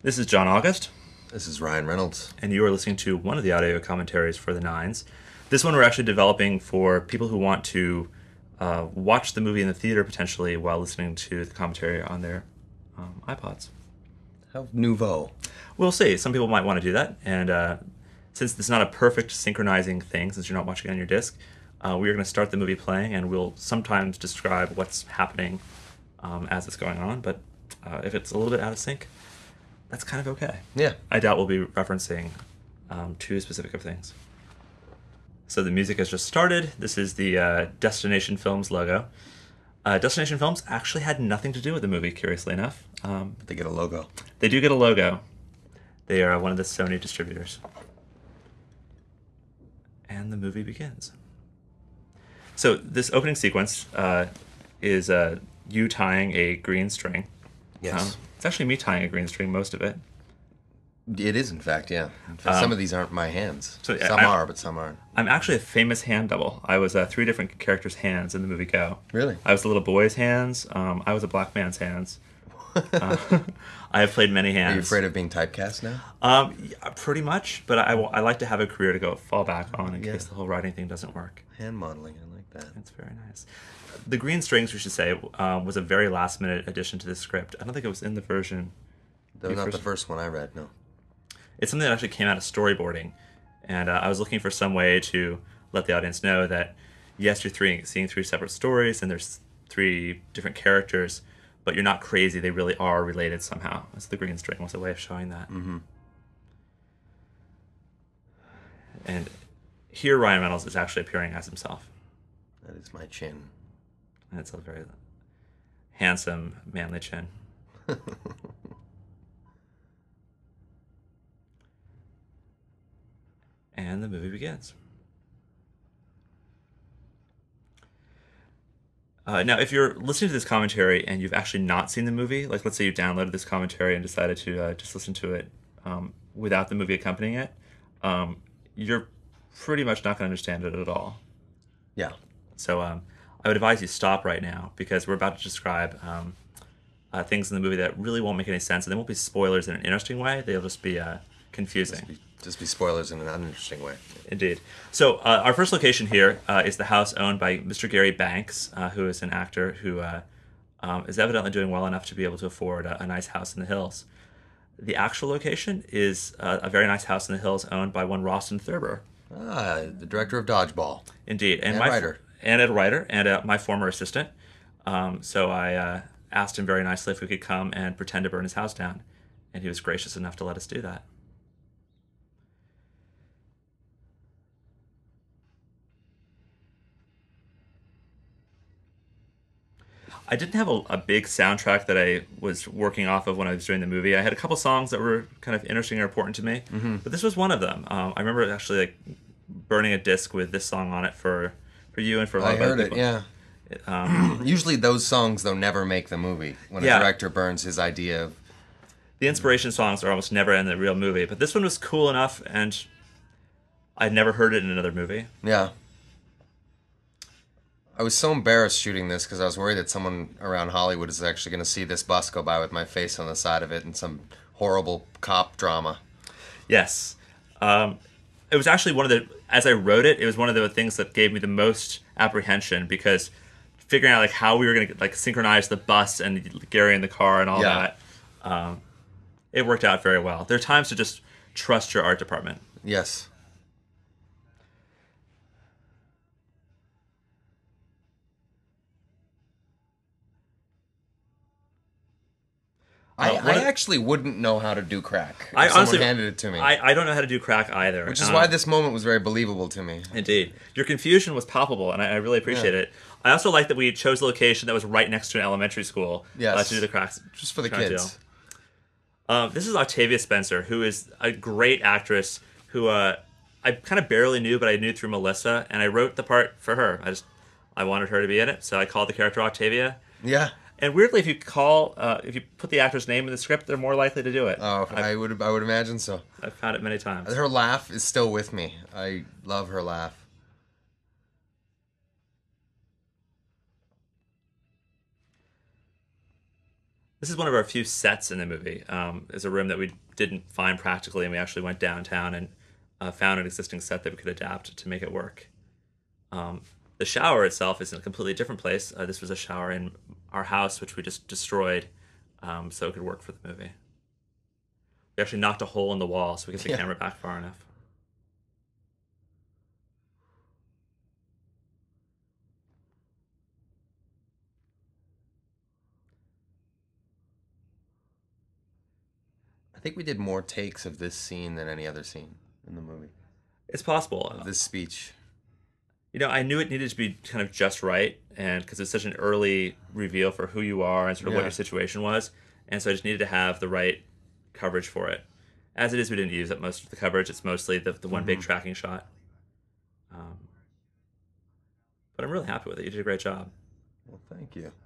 This is John August, This is Ryan Reynolds. and you are listening to one of the audio commentaries for the Nines. This one we're actually developing for people who want to watch the movie in the theater potentially while listening to the commentary on their iPods. How nouveau. We'll see. Some people might want to do that, and since it's not a perfect synchronizing thing, since you're not watching it on your disc, we are going to start the movie playing, and we'll sometimes describe what's happening as it's going on, but if it's a little bit out of sync, that's kind of okay. Yeah. I doubt we'll be referencing too specific of things. So the music has just started. This is the Destination Films logo. Destination Films actually had nothing to do with the movie, curiously enough. They get a logo. They do get a logo. They are one of the Sony distributors. And the movie begins. So this opening sequence is you tying a green string. Yes. It's actually me tying a green string, most of it. It is, in fact, yeah. In fact, some of these aren't my hands. So, Some are, but some aren't. I'm actually a famous hand double. I was three different characters' hands in the movie Go. Really? I was a little boy's hands. I was a black man's hands. I have played many hands. Are you afraid of being typecast now? Yeah, pretty much, but I like to have a career to fall back on in case the whole writing thing doesn't work. Hand modeling, I like that. That's very nice. The green strings, we should say, was a very last-minute addition to the script. I don't think it was in the version. That was not the first one I read, no. It's something that actually came out of storyboarding, and I was looking for some way to let the audience know that, yes, you're seeing three separate stories, and there's three different characters, but you're not crazy. They really are related somehow. So the green string was a way of showing that. Mm-hmm. And here Ryan Reynolds is actually appearing as himself. That is my chin. And it's a very handsome, manly chin. And the movie begins. Now, if you're listening to this commentary and you've actually not seen the movie, like let's say you downloaded this commentary and decided to just listen to it without the movie accompanying it, you're pretty much not going to understand it at all. Yeah. So I would advise you stop right now because we're about to describe things in the movie that really won't make any sense, and they won't be spoilers in an interesting way. They'll just be confusing. Just be spoilers in an uninteresting way. Indeed. So our first location here is the house owned by Mr. Gary Banks, who is an actor who is evidently doing well enough to be able to afford a nice house in the hills. The actual location is a very nice house in the hills owned by one Rawson Thurber. Ah, the director of Dodgeball. Indeed. And writer. And a writer, and my former assistant. So I asked him very nicely if we could come and pretend to burn his house down, and he was gracious enough to let us do that. I didn't have a big soundtrack that I was working off of when I was doing the movie. I had a couple songs that were kind of interesting or important to me, but this was one of them. I remember actually like burning a disc with this song on it for you and for a lot of other people. I heard it, yeah. Usually those songs, though, never make the movie. When a director burns his idea of... The inspiration songs are almost never in the real movie, but this one was cool enough, and I'd never heard it in another movie. Yeah. I was so embarrassed shooting this because I was worried that someone around Hollywood is actually going to see this bus go by with my face on the side of it in some horrible cop drama. Yes. It was actually one of the... As I wrote it, it was one of the things that gave me the most apprehension because figuring out like how we were going to like synchronize the bus and Gary in the car and all that, it worked out very well. There are times to just trust your art department. Yes. I actually wouldn't know how to do crack if someone handed it to me. I don't know how to do crack either. Which is why this moment was very believable to me. Indeed. Your confusion was palpable, and I really appreciate it. I also like that we chose a location that was right next to an elementary school to do the cracks. Just for the kids. This is Octavia Spencer, who is a great actress who I kind of barely knew, but I knew through Melissa, and I wrote the part for her. I wanted her to be in it, so I called the character Octavia. Yeah. And weirdly, if you put the actor's name in the script, they're more likely to do it. Oh, I would imagine so. I've found it many times. Her laugh is still with me. I love her laugh. This is one of our few sets in the movie. It's a room that we didn't find practically, and we actually went downtown and found an existing set that we could adapt to make it work. Um, the shower itself is in a completely different place. This was a shower in our house, which we just destroyed, so it could work for the movie. We actually knocked a hole in the wall so we could get the Yeah. camera back far enough. I think we did more takes of this scene than any other scene in the movie. It's possible. Of this speech. I knew it needed to be kind of just right, and because it's such an early reveal for who you are and sort of what Yeah. your situation was, and so I just needed to have the right coverage for it. As it is, we didn't use up most of the coverage. It's mostly the one big tracking shot. Um, but I'm really happy with it. You did a great job. Well, thank you.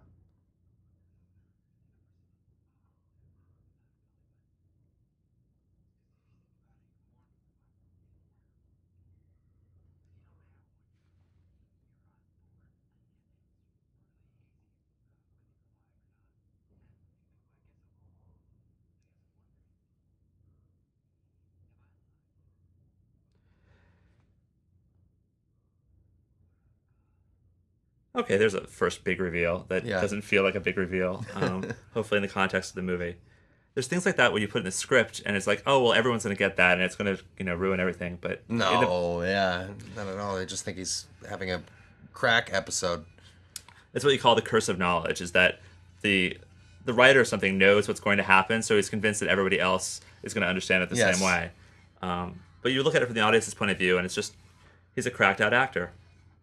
Okay, there's a first big reveal that Yeah. doesn't feel like a big reveal. Hopefully, in the context of the movie, there's things like that when you put in the script, and it's like, oh well, everyone's gonna get that, and it's gonna ruin everything. But No, yeah, not at all. I just think he's having a crack episode. it's what you call the curse of knowledge. Is that the the writer or something knows what's going to happen, so he's convinced that everybody else is going to understand it the Yes. same way. But you look at it from the audience's point of view, and it's just he's a cracked out actor.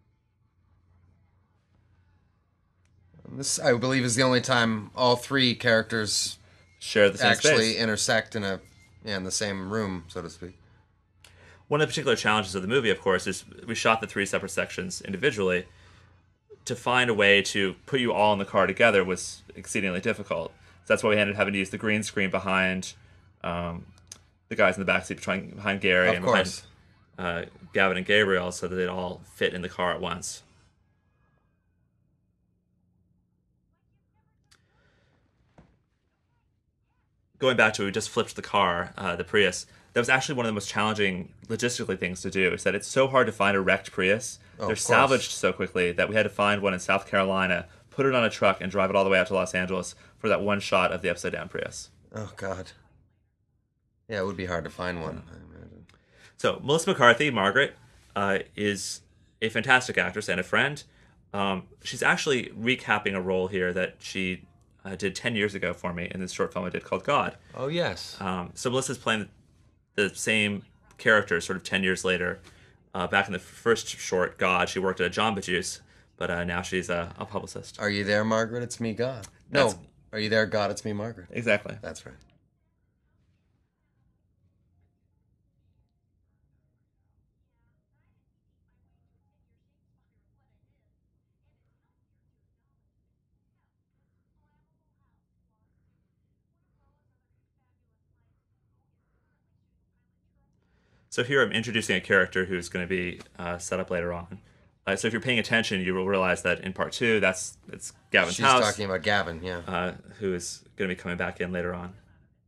This, I believe, is the only time all three characters Share the same actually space. intersect in the same room, so to speak. One of the particular challenges of the movie, of course, is we shot the three separate sections individually. To find a way to put you all in the car together was exceedingly difficult. So that's why we ended up having to use the green screen behind the guys in the backseat, behind Gary Of and course. behind Gavin and Gabriel, so that they'd all fit in the car at once. Going back to we just flipped the car, the Prius. That was actually one of the most challenging logistically things to do. Is that it's so hard to find a wrecked Prius. Oh, They're of course. salvaged so quickly that we had to find one in South Carolina, put it on a truck, and drive it all the way out to Los Angeles for that one shot of the upside down Prius. Oh God. Yeah, it would be hard to find one, I imagine. So Melissa McCarthy, Margaret, is a fantastic actress and a friend. She's actually recapping a role here that she did 10 years ago for me in this short film I did called God. Oh yes. So Melissa's playing the same character sort of 10 years later. Back in the first short, God, she worked at a Jamba Juice, but now she's a publicist. Are you there, Margaret? It's me, God. No. That's- Are you there, God? It's me, Margaret. Exactly. That's right. So here I'm introducing a character who's going to be set up later on. So if you're paying attention, you will realize that in part two, it's Gavin's She's house, talking about Gavin, yeah. who is going to be coming back in later on.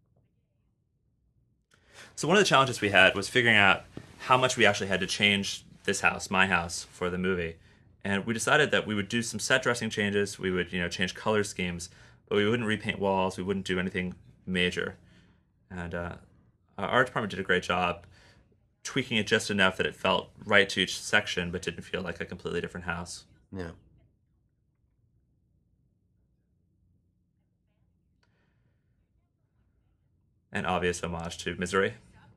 So one of the challenges we had was figuring out how much we actually had to change this house, my house, for the movie. And we decided that we would do some set dressing changes. We would, change color schemes, but we wouldn't repaint walls. We wouldn't do anything major. And our art department did a great job tweaking it just enough that it felt right to each section, but didn't feel like a completely different house. Yeah. An obvious homage to Misery.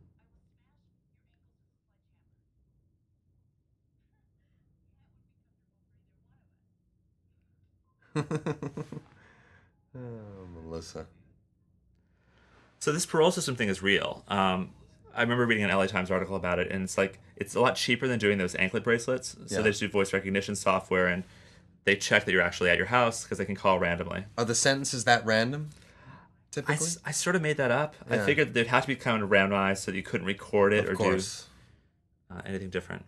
Oh, Melissa. So this parole system thing is real. I remember reading an LA Times article about it, and it's like it's a lot cheaper than doing those anklet bracelets. So Yeah. they just do voice recognition software, and they check that you're actually at your house because they can call randomly. Are the sentences that random? Typically? I sort of made that up. I Yeah. figured they'd have to be kind of randomized so that you couldn't record it Of or course. do anything different.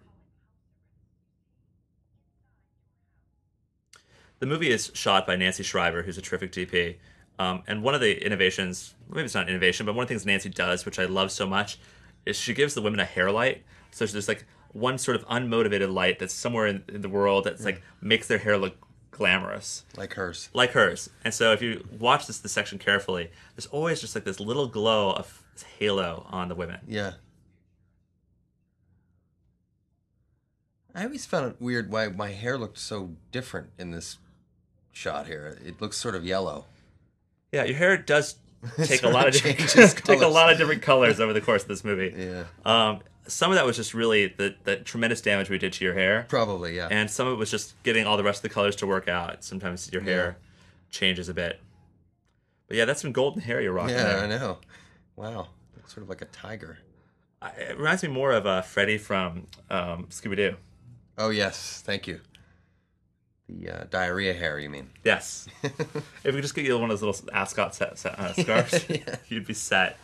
The movie is shot by Nancy Shriver, who's a terrific DP. And one of the innovations, maybe it's not innovation, but one of the things Nancy does, which I love so much, is she gives the women a hair light. So there's like one sort of unmotivated light that's somewhere in the world that's like makes their hair look glamorous. Like hers. Like hers. And so if you watch this section carefully, there's always just like this little glow of halo on the women. Yeah. I always found it weird why my hair looked so different in this shot here. It looks sort of yellow. Yeah, your hair does take a Sort lot of of different, changes take a colors. lot of different colors over the course of this movie. Yeah. Some of that was just really the tremendous damage we did to your hair. Probably, yeah. And some of it was just getting all the rest of the colors to work out. Sometimes your hair changes a bit. But yeah, that's some golden hair you're rocking Yeah, there. I know. Wow. Looks sort of like a tiger. It reminds me more of Freddy from Scooby-Doo. Oh, yes. Thank you. The diarrhea hair, you mean? Yes. If we could just get you one of those little ascot scarves, Yeah. you'd be set.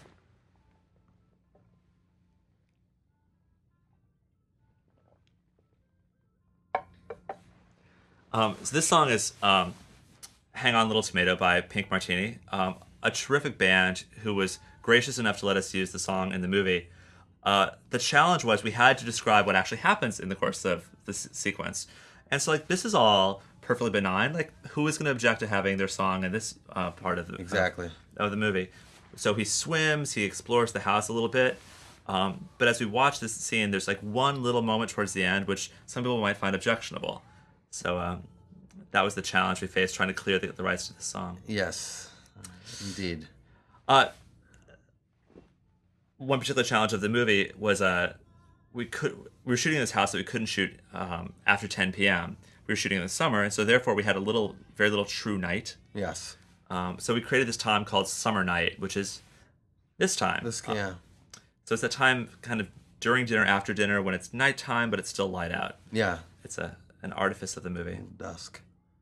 So this song is Hang On Little Tomato by Pink Martini, a terrific band who was gracious enough to let us use the song in the movie. The challenge was we had to describe what actually happens in the course of this sequence. And so, like, this is all perfectly benign. Like, who is going to object to having their song in this part of the Exactly. of the movie? So he swims, he explores the house a little bit. But as we watch this scene, there's like one little moment towards the end, which some people might find objectionable. So that was the challenge we faced, trying to clear the rights to the song. Yes. Indeed. One particular challenge of the movie was we were shooting in this house that we couldn't shoot after 10 p.m. We were shooting in the summer, and so therefore we had very little true night. Yes. So we created this time called summer night, which is this time. Yeah. So it's that time kind of during dinner, after dinner, when it's nighttime, but it's still light out. Yeah. It's an artifice of the movie. Dusk.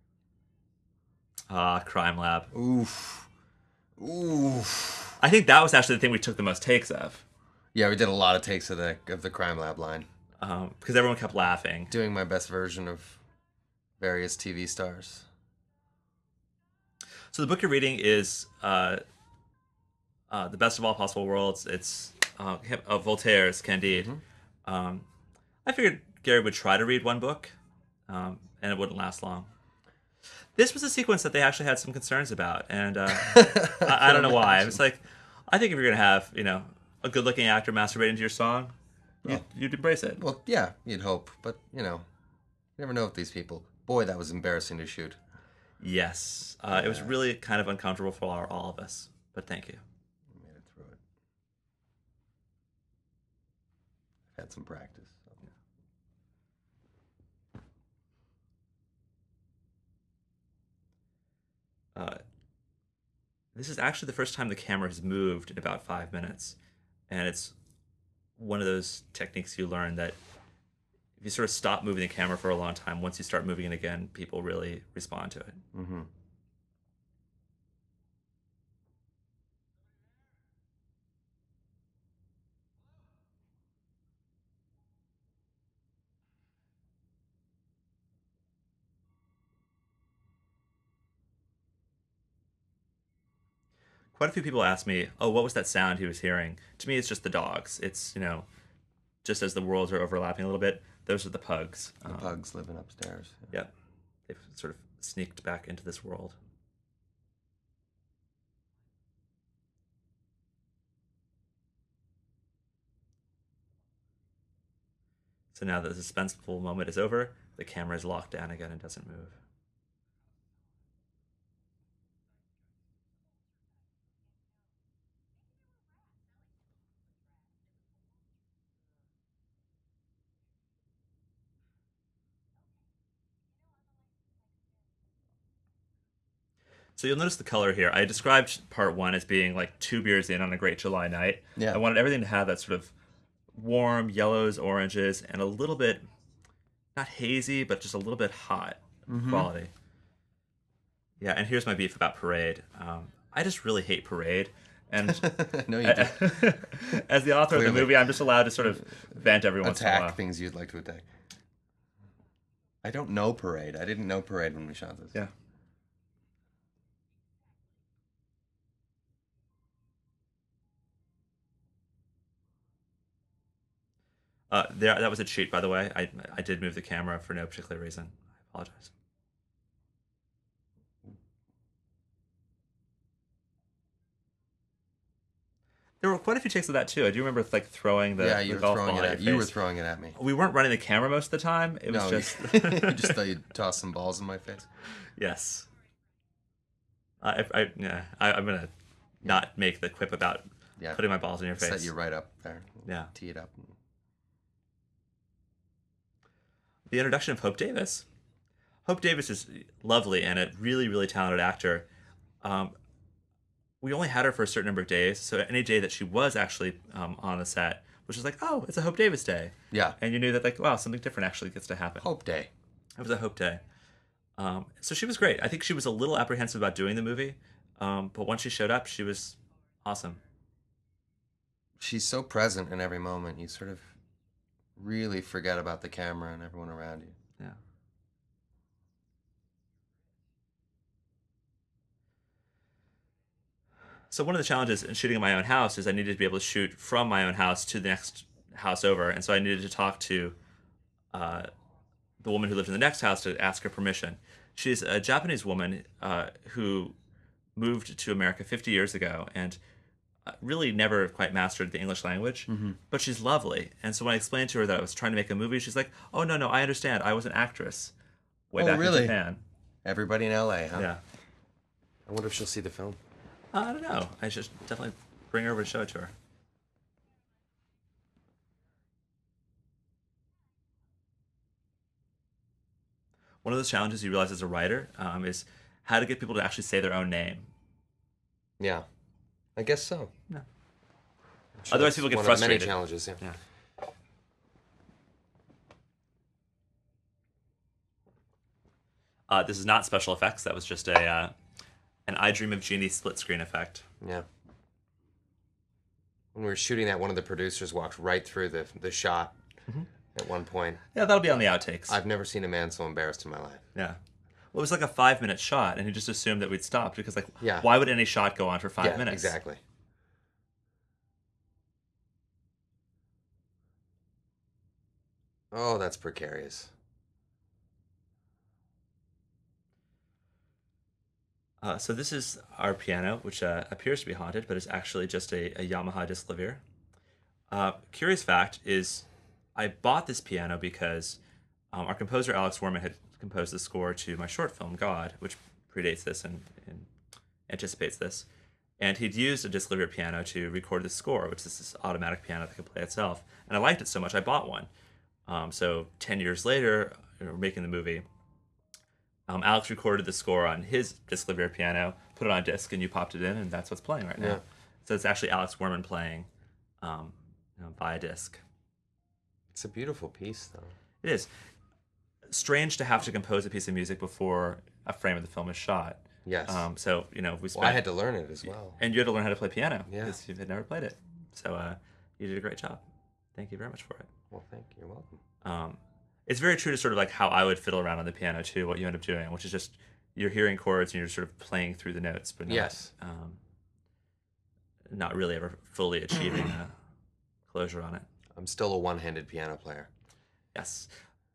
Crime Lab. Oof. Oof. I think that was actually the thing we took the most takes of. Yeah, we did a lot of takes of the Crime Lab line. Because everyone kept laughing. Doing my best version of various TV stars. So the book you're reading is The Best of All Possible Worlds. It's Voltaire's Candide. Mm-hmm. I figured Gary would try to read one book, and it wouldn't last long. This was a sequence that they actually had some concerns about, and I don't know why. I was like, I think if you're going to have, a good-looking actor masturbating to your song, you'd embrace it. Well, yeah, you'd hope, but you never know with these people. Boy, that was embarrassing to shoot. Yes, it was really kind of uncomfortable for all of us, but thank you. I made it through it. I've had some practice. This is actually the first time the camera has moved in about 5 minutes, and it's one of those techniques you learn that if you sort of stop moving the camera for a long time, once you start moving it again, people really respond to it. Mm-hmm. Quite a few people ask me, oh, what was that sound he was hearing? To me, it's just the dogs. It's, just as the worlds are overlapping a little bit, those are the pugs. The pugs living upstairs. Yeah. They've sort of sneaked back into this world. So now that the suspenseful moment is over, the camera is locked down again and doesn't move. So you'll notice the color here. I described part one as being like 2 beers in on a great July night. Yeah. I wanted everything to have that sort of warm yellows, oranges, and a little bit, not hazy, but just a little bit hot quality. Yeah, and here's my beef about Parade. I just really hate Parade. And No, you do. as the author of the Clearly. movie, I'm just allowed to sort of vent every once in a while. Attack things you'd like to attack. I don't know Parade. I didn't know Parade when we shot this. Yeah. That was a cheat, by the way. I did move the camera for no particular reason. I apologize. There were quite a few takes of that too. I do remember like throwing Yeah, the you were golf throwing ball it at at your you were face. throwing it at me. We weren't running the camera most of the time. It was No, just you just thought you'd toss some balls in my face. yes. I'm gonna not make the quip about Yeah, putting my balls in your face. set you right up there. Yeah. Tee it up. The introduction of Hope Davis. Hope Davis is lovely and a really, really talented actor. We only had her for a certain number of days, so any day that she was actually on the set was just like, oh, it's a Hope Davis day. Yeah. And you knew that, like, wow, something different actually gets to happen. Hope Day. It was a Hope Day. So she was great. I think she was a little apprehensive about doing the movie, but once she showed up, she was awesome. She's so present in every moment. You sort of really forget about the camera and everyone around you. Yeah. So one of the challenges in shooting in my own house is I needed to be able to shoot from my own house to the next house over, and so I needed to talk to the woman who lived in the next house to ask her permission. She's a Japanese woman who moved to America 50 years ago and really never quite mastered the English language, but she's lovely. And so when I explained to her that I was trying to make a movie, she's like, "Oh no, I understand. I was an actress way back in Japan." Everybody in LA, huh? Yeah. I wonder if she'll see the film. I don't know. I should definitely bring her over to show it to her. One of those challenges you realize as a writer is how to get people to actually say their own name. Yeah. I guess so. No. Sure Otherwise, that's people get one of the frustrated. many challenges, yeah. Yeah. This is not special effects. That was just an I Dream of Jeannie split screen effect. Yeah. When we were shooting that, one of the producers walked right through the shot at one point. Yeah, that'll be on the outtakes. I've never seen a man so embarrassed in my life. Yeah. Well, it was like a 5-minute shot, and he just assumed that we'd stopped because, like, Yeah. why would any shot go on for 5 Yeah, minutes? exactly. Oh, that's precarious. So this is our piano, which appears to be haunted, but is actually just a Yamaha Disklavier. Curious fact is, I bought this piano because our composer Alex Warman had composed the score to my short film God, which predates this and anticipates this, and he'd used a Disklavier piano to record the score, which is this automatic piano that could play itself. And I liked it so much, I bought one. So 10 years later, making the movie, Alex recorded the score on his Disklavier piano, put it on a disc, and you popped it in, and that's what's playing right now. Yeah. So it's actually Alex Warman playing via disc. It's a beautiful piece, though. It is strange to have to compose a piece of music before a frame of the film is shot. Yes. So we spent. Well, I had to learn it as well. And you had to learn how to play piano Yeah. because you had never played it. So you did a great job. Thank you very much for it. Well, thank you. You're welcome. It's very true to sort of like how I would fiddle around on the piano too. What you end up doing, which is just you're hearing chords and you're sort of playing through the notes, but not, Yes. not really ever fully achieving a closure on it. I'm still a one-handed piano player. Yes.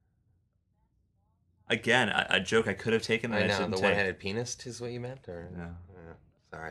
Again, a joke I could have taken that I I know. shouldn't The take. one-handed pianist is what you meant? Or No. Yeah, sorry.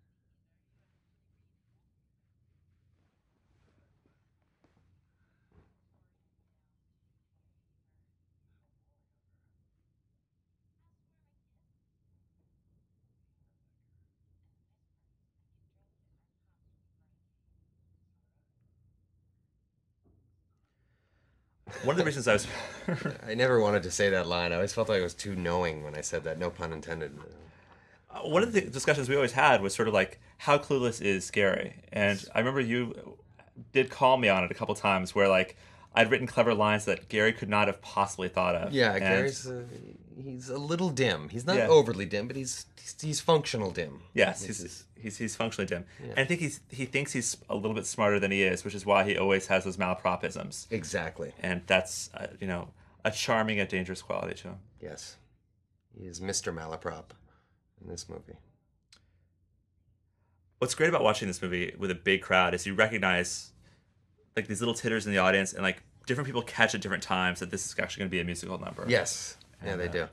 One of the reasons I was I never wanted to say that line. I always felt like I was too knowing when I said that. No pun intended. one of the discussions we always had was sort of like how clueless is Gary, and I remember you did call me on it a couple times where like I'd written clever lines that Gary could not have possibly thought of. Yeah, And- Gary's he's a little dim. He's not Yeah. overly dim, but he's functional dim. Yes, Which he's functionally dim, Yeah. and I think he thinks he's a little bit smarter than he is, which is why he always has those malapropisms, exactly. and that's a charming yet dangerous quality to him. Yes, he is Mr. Malaprop in this movie. What's great about watching this movie with a big crowd is you recognize like these little titters in the audience, and like different people catch at different times that this is actually going to be a musical number. Yes. Yeah, And, they do.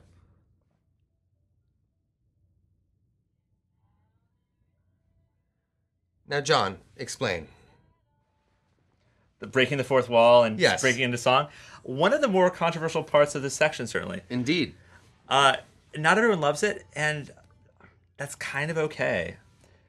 Now, John, explain. The breaking the fourth wall and Yes. breaking into song. One of the more controversial parts of this section, certainly. Indeed. Not everyone loves it, and that's kind of okay.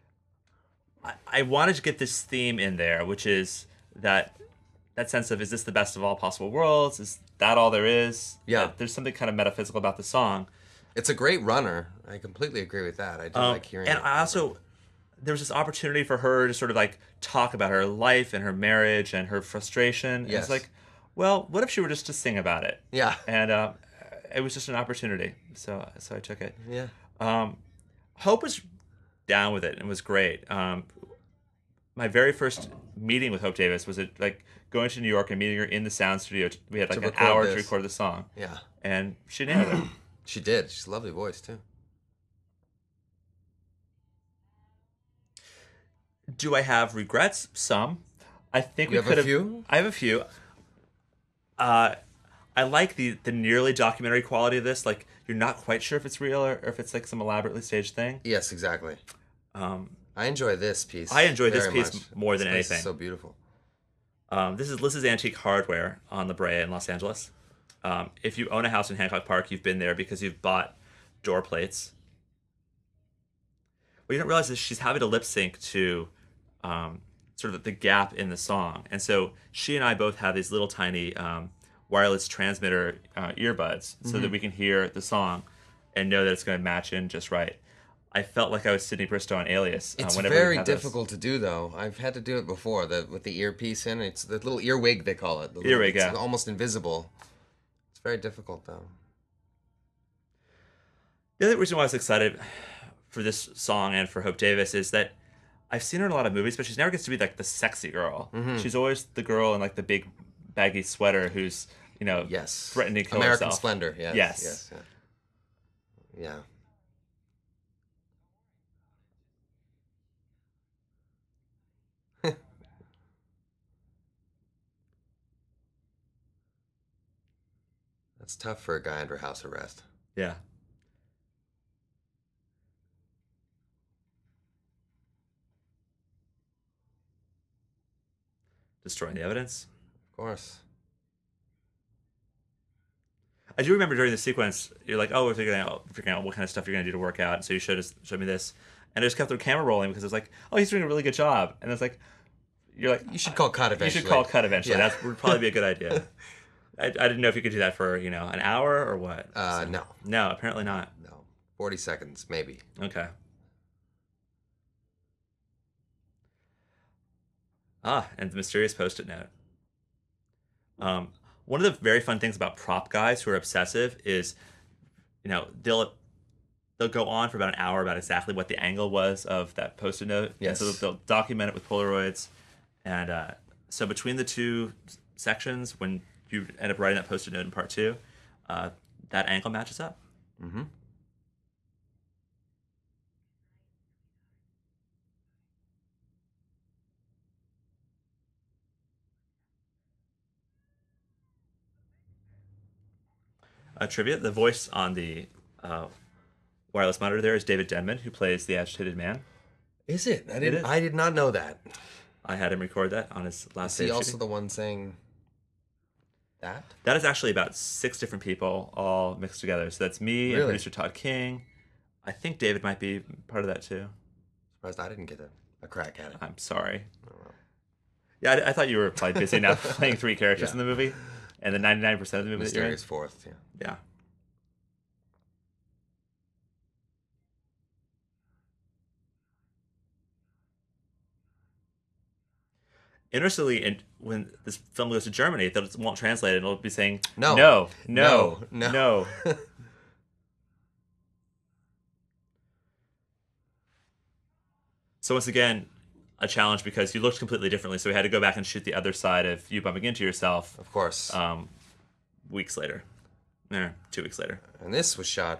I wanted to get this theme in there, which is that sense of, is this the best of all possible worlds? Is that all there is? Yeah. There's something kind of metaphysical about the song. It's a great runner. I completely agree with that. I do like hearing And it. I also, there was this opportunity for her to sort of like talk about her life and her marriage and her frustration. And Yes. it's like, well, what if she were just to sing about it? Yeah. And it was just an opportunity, so I took it. Yeah. Hope was down with it and was great. My very first meeting with Hope Davis was like going to New York and meeting her in the sound studio. We had like an record hour to this. record the song, Yeah. and she nailed it. She did. She's a lovely voice, too. Do I have regrets? Some. I think You we have a could have. few? I have a few. I like the nearly documentary quality of this. Like, you're not quite sure if it's real or if it's like some elaborately staged thing. Yes, exactly. I enjoy this piece. I enjoy this very piece much. more than This piece anything. is so beautiful. This is Liz's Antique Hardware on La Brea in Los Angeles. If you own a house in Hancock Park, you've been there because you've bought door plates. What you don't realize is she's having to lip sync to sort of the gap in the song. And so she and I both have these little tiny wireless transmitter earbuds so that we can hear the song and know that it's going to match in just right. I felt like I was Sidney Bristow on Alias. It's whenever we very had this. difficult to do, though. I've had to do it before with the earpiece in. It's the little earwig, they call it. Earwig, it's yeah. almost invisible. It's very difficult, though. The other reason why I was excited for this song and for Hope Davis is that I've seen her in a lot of movies, but she never gets to be like the sexy girl. Mm-hmm. She's always the girl in like the big baggy sweater who's, Yes. threatening to kill American herself. Splendor, yes. Yes. Yes, yeah. That's tough for a guy under house arrest. Yeah. Destroying the evidence. Of course. I do remember during the sequence, you're like, oh, we're figuring out what kind of stuff you're going to do to work out. And so you showed me this. And I just kept the camera rolling because it was like, oh, he's doing a really good job. And it's like, you're like, You should call cut you eventually. should call cut eventually. Yeah. That would probably be a good idea. I didn't know if you could do that for, an hour or what. No. No, apparently not. No. 40 seconds, maybe. Okay. And the mysterious post-it note. One of the very fun things about prop guys who are obsessive is, they'll go on for about an hour about exactly what the angle was of that post-it note. Yes. And so they'll document it with Polaroids. And so between the two sections, when you end up writing that post-it note in part 2, that angle matches up. Mm-hmm. Trivia: the voice on the wireless monitor there is David Denman, who plays the agitated man. Is it? is. I did not know that. I had him record that on his last Is day he of also shooting. the one saying that? That is actually about 6 different people all mixed together. So that's me and Really? producer Todd King. I think David might be part of that too. Surprised I didn't get a crack at it. I'm sorry. Yeah, I thought you were probably busy now playing 3 characters Yeah. in the movie, and the 99% of the movie that you're in. Mysterious fourth, yeah. Yeah. Interestingly, when this film goes to Germany, it won't translate it. It'll be saying No. no, No. no. So once again, a challenge because you looked completely differently. So we had to go back and shoot the other side of you bumping into yourself Of course. weeks later. 2 weeks later. And this was shot,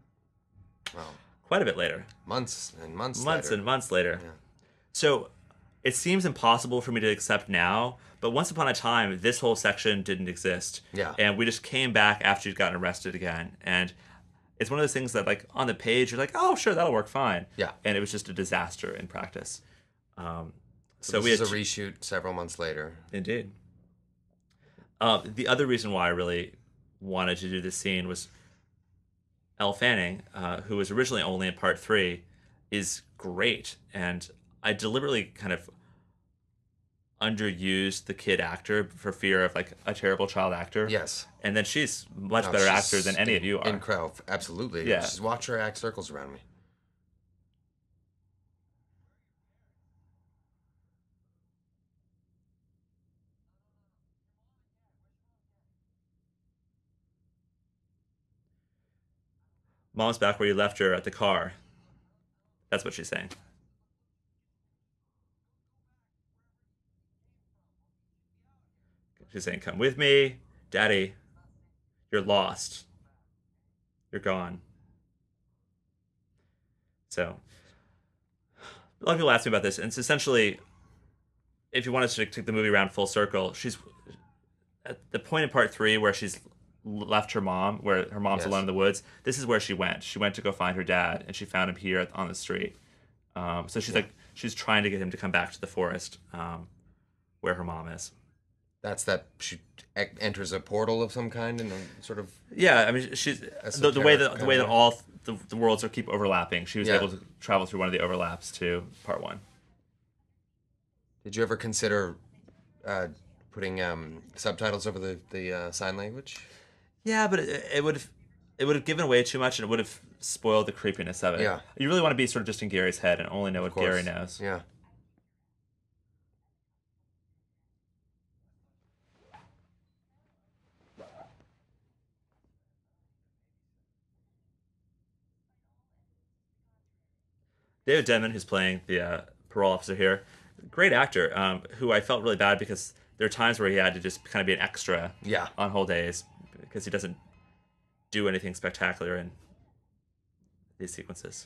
well, Quite a bit later. months and months Months later. and months later. Yeah. So it seems impossible for me to accept now, but once upon a time, this whole section didn't exist. Yeah. And we just came back after she'd gotten arrested again. And it's one of those things that, like, on the page, you're like, oh, sure, that'll work fine. Yeah. And it was just a disaster in practice. Um, So so this we had is a reshoot several months later. Indeed. The other reason why I really wanted to do this scene was Elle Fanning, who was originally only in part three, is great. And I deliberately kind of underused the kid actor for fear of like a terrible child actor. Yes. And then she's much No, better she's actor than any of you are. Incredible. Absolutely. Yeah. Just watch her act circles around me. Mom's back where you left her at the car. That's what she's saying. She's saying, come with me. Daddy, you're lost. You're gone. So, a lot of people ask me about this, and it's essentially, if you wanted to take the movie around full circle, she's at the point in part three where she's left her mom, where her mom's Yes. alone in the woods. This is where she went. She went to go find her dad, and she found him here on the street. So she's like, she's trying to get him to come back to the forest, where her mom is. That's that she enters a portal of some kind and sort of. Yeah, I mean, she's the way that all the worlds are keep overlapping. She was Yeah. able to travel through one of the overlaps to part one. Did you ever consider putting subtitles over the sign language? Yeah, but it would have given away too much, and it would have spoiled the creepiness of it. Yeah. You really want to be sort of just in Gary's head and only know what course. Gary knows. Yeah. David Denman, who's playing the parole officer here, great actor, who I felt really bad because there are times where he had to just kind of be an extra Yeah. on whole days because he doesn't do anything spectacular in these sequences.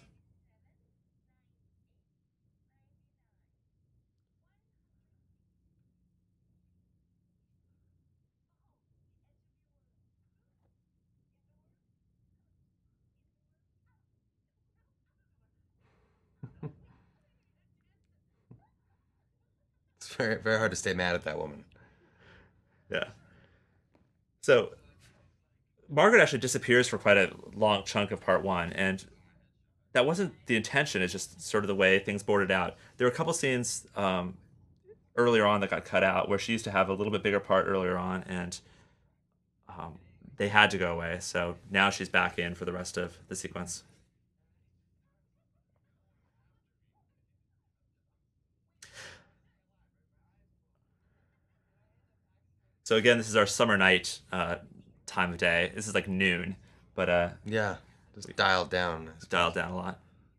It's very very hard to stay mad at that woman. Yeah. So Margaret actually disappears for quite a long chunk of part one, and that wasn't the intention. It's just sort of the way things boarded out. There were a couple scenes earlier on that got cut out where she used to have a little bit bigger part earlier on, and they had to go away. So now she's back in for the rest of the sequence. So again, this is our summer night time of day. This is like noon, but Yeah. Just dialed down. it's dialed down a lot.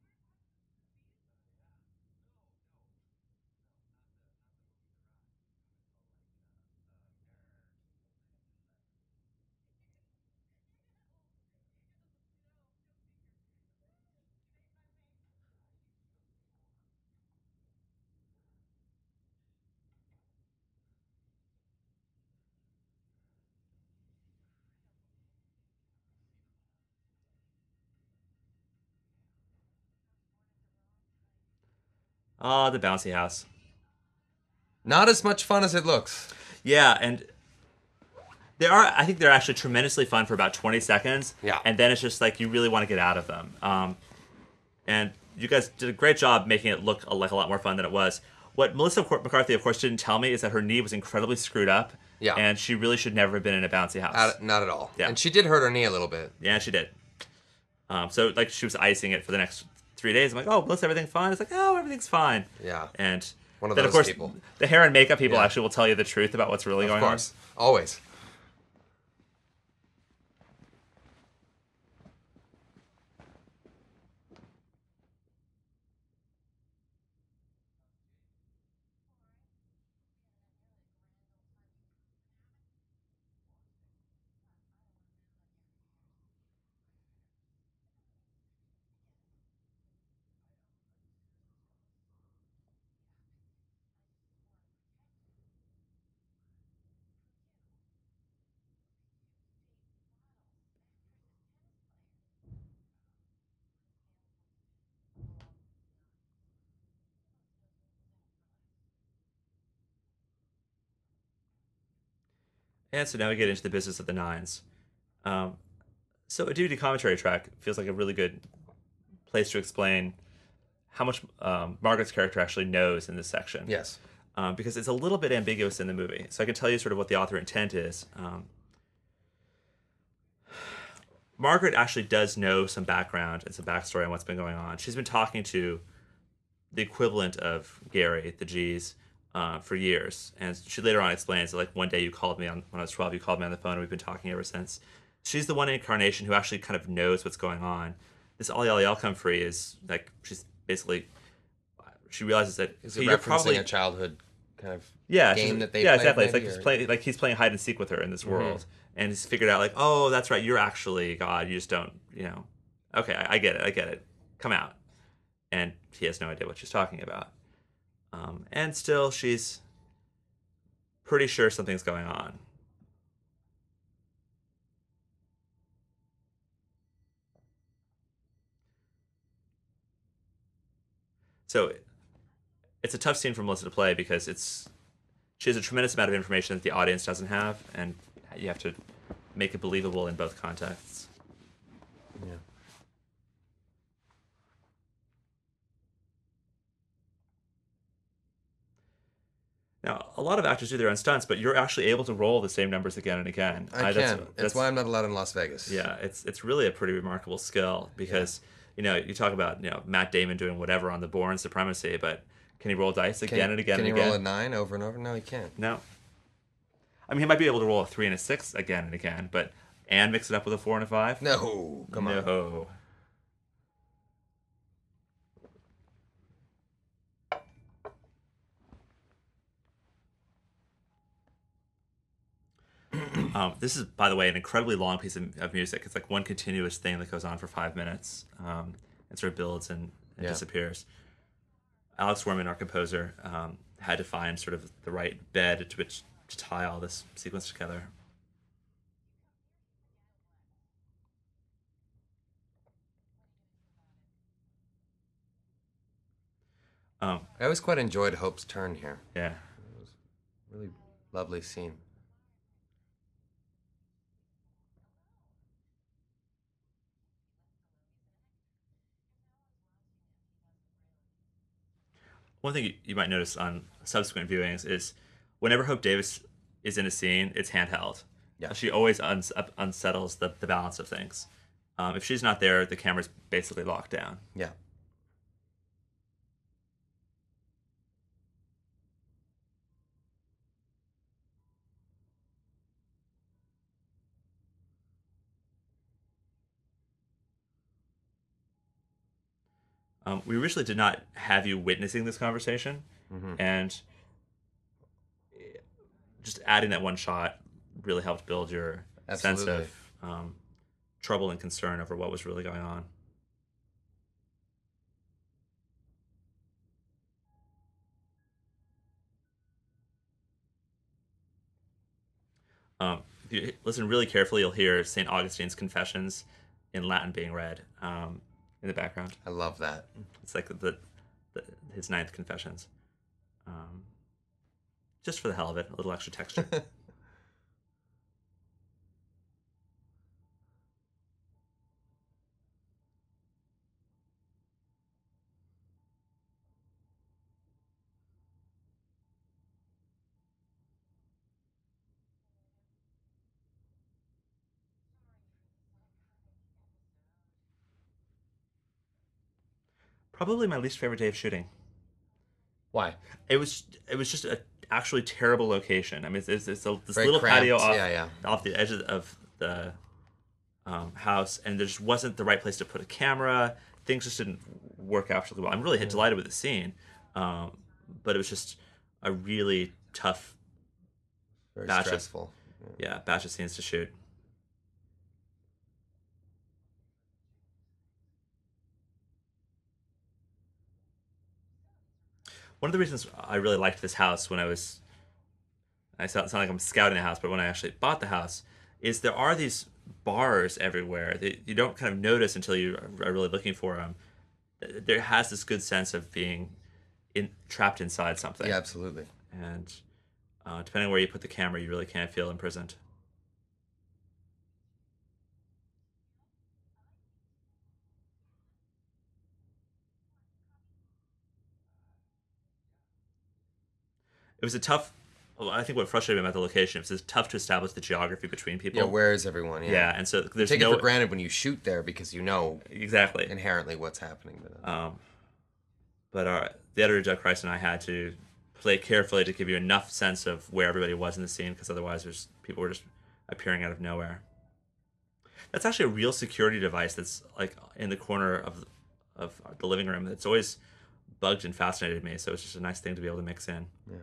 Oh, the bouncy house. Not as much fun as it looks. Yeah, and I think they're actually tremendously fun for about 20 seconds. Yeah. And then it's just like you really want to get out of them. And you guys did a great job making it look like a lot more fun than it was. What Melissa McCarthy, of course, didn't tell me is that her knee was incredibly screwed up. Yeah. And she really should never have been in a bouncy house. Not at all. Yeah. And she did hurt her knee a little bit. Yeah, she did. So, like, she was icing it for the next 3 days. I'm like, oh, Melissa, everything fine? It's like, oh, everything's fine. Yeah. And One of then, of those course, people. the hair and makeup people Yeah. actually will tell you the truth about what's really going Of course. Always. And so now we get into the business of the nines. Um, so a DVD commentary track feels like a really good place to explain how much Margaret's character actually knows in this section. Yes. Because it's a little bit ambiguous in the movie. So I can tell you sort of what the author intent is. Margaret actually does know some background and some backstory on what's been going on. She's been talking to the equivalent of Gary, the G's, for years. And she later on explains that, like, one day you called me on, when I was 12, you called me on the phone, and we've been talking ever since. She's the one incarnation who actually kind of knows what's going on. This All Yell Yell Come Free is, like, she's basically, she realizes that Is hey, it you're referencing probably a childhood kind of yeah, game that they yeah, played? exactly. It's like maybe, he's playing hide and seek with her in this world, and he's figured out like, oh, that's right, you're actually God. You just don't, Okay, I get it. I get it. Come out, and he has no idea what she's talking about. And still, she's pretty sure something's going on. So it's a tough scene for Melissa to play because she has a tremendous amount of information that the audience doesn't have, and you have to make it believable in both contexts. Yeah. Now, a lot of actors do their own stunts, but you're actually able to roll the same numbers again and again. I can. That's why I'm not allowed in Las Vegas. Yeah, it's really a pretty remarkable skill because you talk about Matt Damon doing whatever on The Bourne Supremacy, but can he roll dice again and again Can and he again? roll a 9 over and over? No, he can't. No. I mean, he might be able to roll a 3 and a 6 again and again, but and mix it up with a 4 and a 5. No, come on. No. This is, by the way, an incredibly long piece of music. It's like one continuous thing that goes on for 5 minutes. It sort of builds and disappears. Alex Werman, our composer, had to find sort of the right bed to which to tie all this sequence together. I always quite enjoyed Hope's turn here. Yeah. It was a really lovely scene. One thing you might notice on subsequent viewings is whenever Hope Davis is in a scene, it's handheld. Yeah. She always unsettles the balance of things. If she's not there, the camera's basically locked down. Yeah. We originally did not have you witnessing this conversation, and just adding that one shot really helped build your sense Absolutely. of trouble and concern over what was really going on. If you listen really carefully, you'll hear St. Augustine's Confessions in Latin being read in the background. I love that. It's like his ninth Confessions. Just for the hell of it, a little extra texture. Probably my least favorite day of shooting. Why? It was just a actually terrible location. I mean, it's this Very little cramped. patio Yeah. off the edge of the house, and there just wasn't the right place to put a camera. Things just didn't work out really well. I'm really delighted with the scene, but it was just a really tough Very batch stressful. batch of scenes to shoot. One of the reasons I really liked this house when I sound like I'm scouting a house, but when I actually bought the house, is there are these bars everywhere that you don't kind of notice until you are really looking for them. There has this good sense of being trapped inside something. Yeah, absolutely. And depending on where you put the camera, you really can feel imprisoned. it was a tough. Well, I think what frustrated me about the location is it's tough to establish the geography between people. Yeah, where is everyone? Yeah. Yeah, and so there's Take no it for granted when you shoot there because you know exactly. inherently what's happening to them. But the editor Doug Christ and I had to play carefully to give you enough sense of where everybody was in the scene, because otherwise, there's people were just appearing out of nowhere. That's actually a real security device that's like in the corner of the living room. That's always bugged and fascinated me. So it's just a nice thing to be able to mix in. Yeah.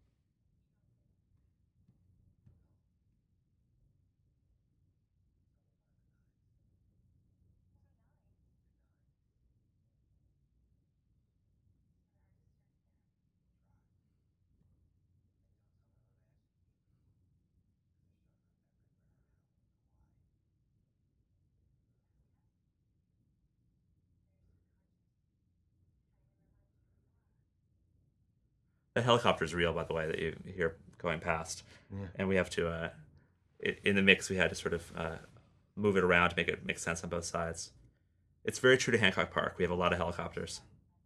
The helicopter is real, by the way, that you hear going past, Yeah. and we have to in the mix we had to sort of move it around to make it make sense on both sides. It's very true to Hancock Park. We have a lot of helicopters.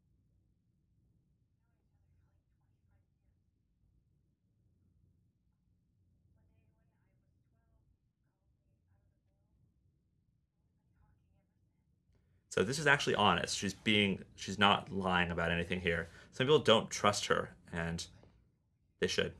So this is actually honest. She's not lying about anything here. Some people don't trust her, and they should.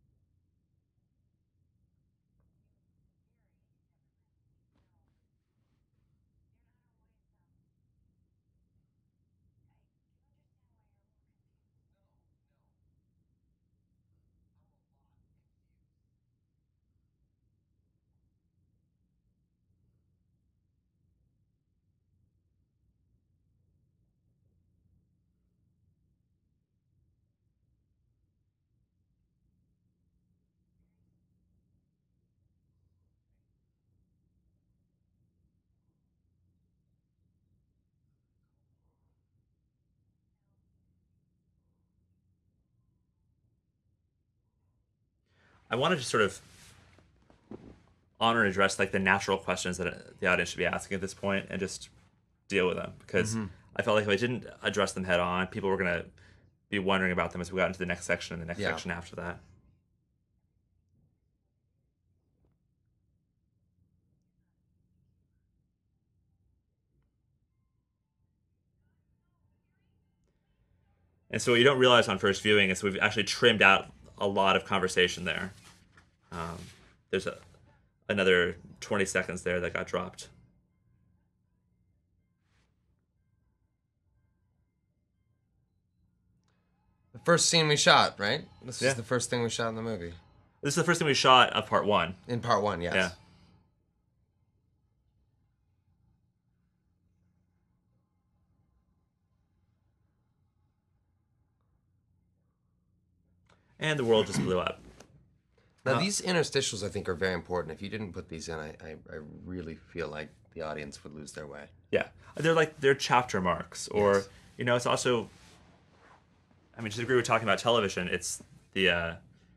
I wanted to sort of honor and address like the natural questions that the audience should be asking at this point, and just deal with them, because I felt like if I didn't address them head on, people were gonna be wondering about them as we got into the next section and the next Yeah. section after that. And so what you don't realize on first viewing is we've actually trimmed out a lot of conversation there. There's another 20 seconds there that got dropped. The first scene we shot, right? This Yeah. is the first thing we shot in the movie. This is the first thing we shot of part one. In part one, yes. Yeah. And the world just blew up. Now, these interstitials, I think, are very important. If you didn't put these in, I really feel like the audience would lose their way. Yeah. They're chapter marks, or Yes. it's also, I mean, just agree with talking about television. It's the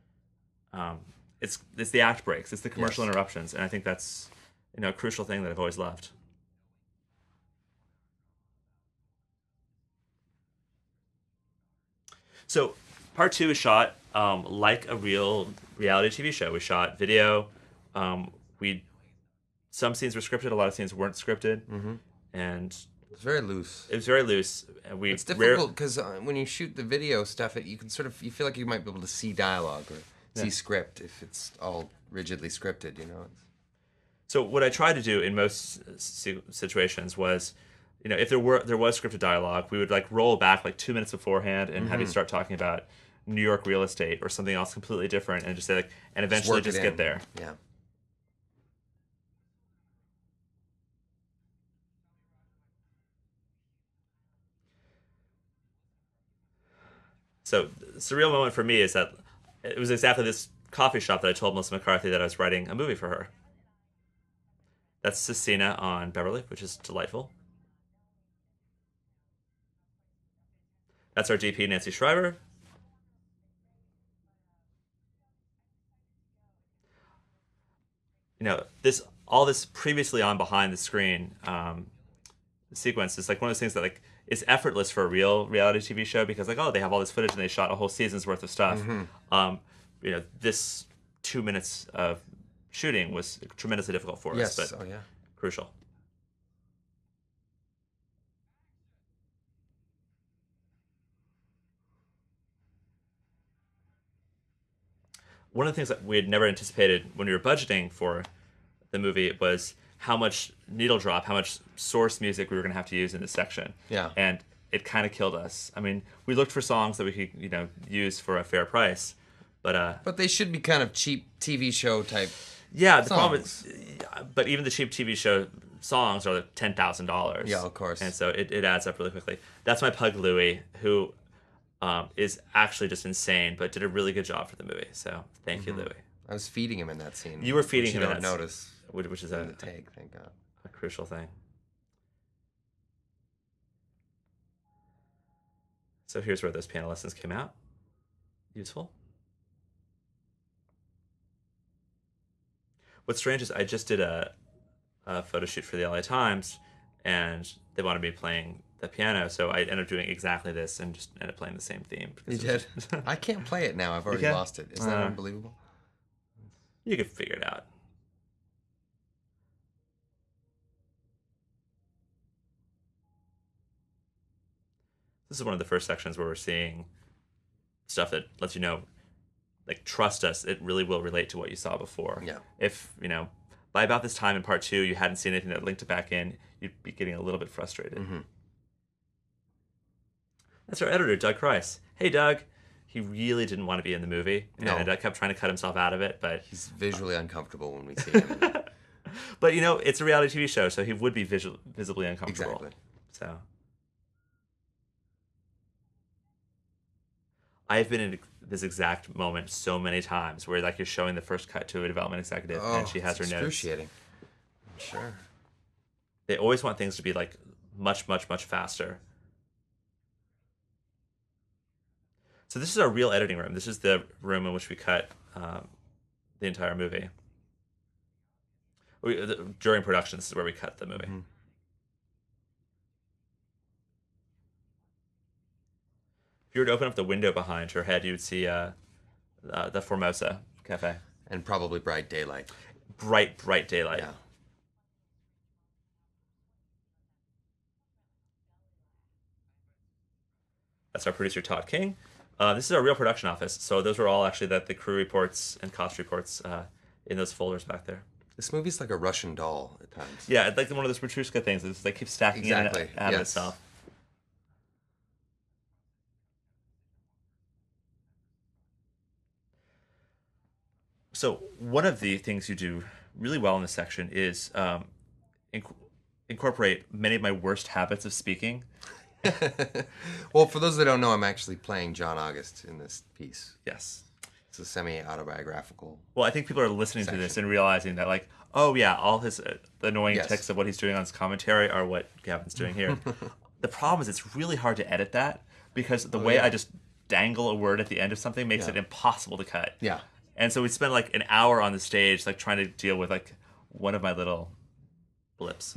it's the act breaks, it's the commercial Yes. interruptions, and I think that's a crucial thing that I've always loved. So part two is shot like a real reality TV show. We shot video. We Some scenes were scripted, a lot of scenes weren't scripted, and It's very loose. it was very loose. And we It's difficult because when you shoot the video stuff, you can you feel like you might be able to see dialogue or see script if it's all rigidly scripted. So what I tried to do in most situations was, if there was scripted dialogue, we would like roll back like 2 minutes beforehand and have you start talking about New York real estate or something else completely different, and just say like, and eventually work it just get in. there. Yeah. So the surreal moment for me is that it was exactly this coffee shop that I told Melissa McCarthy that I was writing a movie for her. That's Cecina on Beverly, which is delightful. That's our DP, Nancy Shriver. This previously on behind the screen sequence is like one of those things that like is effortless for a real reality TV show because like, oh, they have all this footage and they shot a whole season's worth of stuff. This 2 minutes of shooting was tremendously difficult for us, but crucial. One of the things that we had never anticipated when we were budgeting for the movie was how much needle drop, how much source music we were going to have to use in this section. Yeah. And it kind of killed us. I mean, we looked for songs that we could, use for a fair price, but they should be kind of cheap TV show type. Yeah, the problem is, but even the cheap TV show songs are like $10,000. Yeah, of course. And so it adds up really quickly. That's my pug Louie, who is actually just insane, but did a really good job for the movie. So thank you, Louie. I was feeding him in that scene. You were feeding him. You don't notice, which is in the take. Thank God. A crucial thing. So here's where those piano lessons came out. Useful. What's strange is I just did a photo shoot for the LA Times, and they wanted me playing the piano, so I ended up doing exactly this and just ended up playing the same theme. You did? I can't play it now. I've already lost it. Is that unbelievable? You could figure it out. This is one of the first sections where we're seeing stuff that lets you know, like, trust us, it really will relate to what you saw before. Yeah. If, by about this time in part 2, you hadn't seen anything that linked it back in, you'd be getting a little bit frustrated. Mm-hmm. That's our editor, Doug Price. Hey, Doug. He really didn't want to be in the movie, and I kept trying to cut himself out of it, but... He's visually uncomfortable when we see him. But, it's a reality TV show, so he would be visibly uncomfortable. Exactly. So... I've been in this exact moment so many times where, like, you're showing the first cut to a development executive, and she has her notes. Excruciating. I'm sure. They always want things to be, like, much, much, much faster. So this is our real editing room. This is the room in which we cut the entire movie. During production, this is where we cut the movie. Mm-hmm. If you were to open up the window behind her head, you would see the Formosa Cafe. And probably bright daylight. Bright daylight. Yeah. That's our producer, Todd King. This is our real production office. So those were all actually the crew reports and cost reports in those folders back there. This movie's like a Russian doll at times. Yeah, it's like one of those Petrushka things. It's like keeps stacking in and out of itself. So one of the things you do really well in this section is incorporate many of my worst habits of speaking. Well, for those that don't know, I'm actually playing John August in this piece. Yes. It's a semi-autobiographical. Well, I think people are listening to this and realizing that, like, oh yeah, all his annoying tics of what he's doing on his commentary are what Gavin's doing here. The problem is it's really hard to edit that because the way I just dangle a word at the end of something makes it impossible to cut. Yeah. And so we spent like an hour on the stage, like trying to deal with like one of my little blips.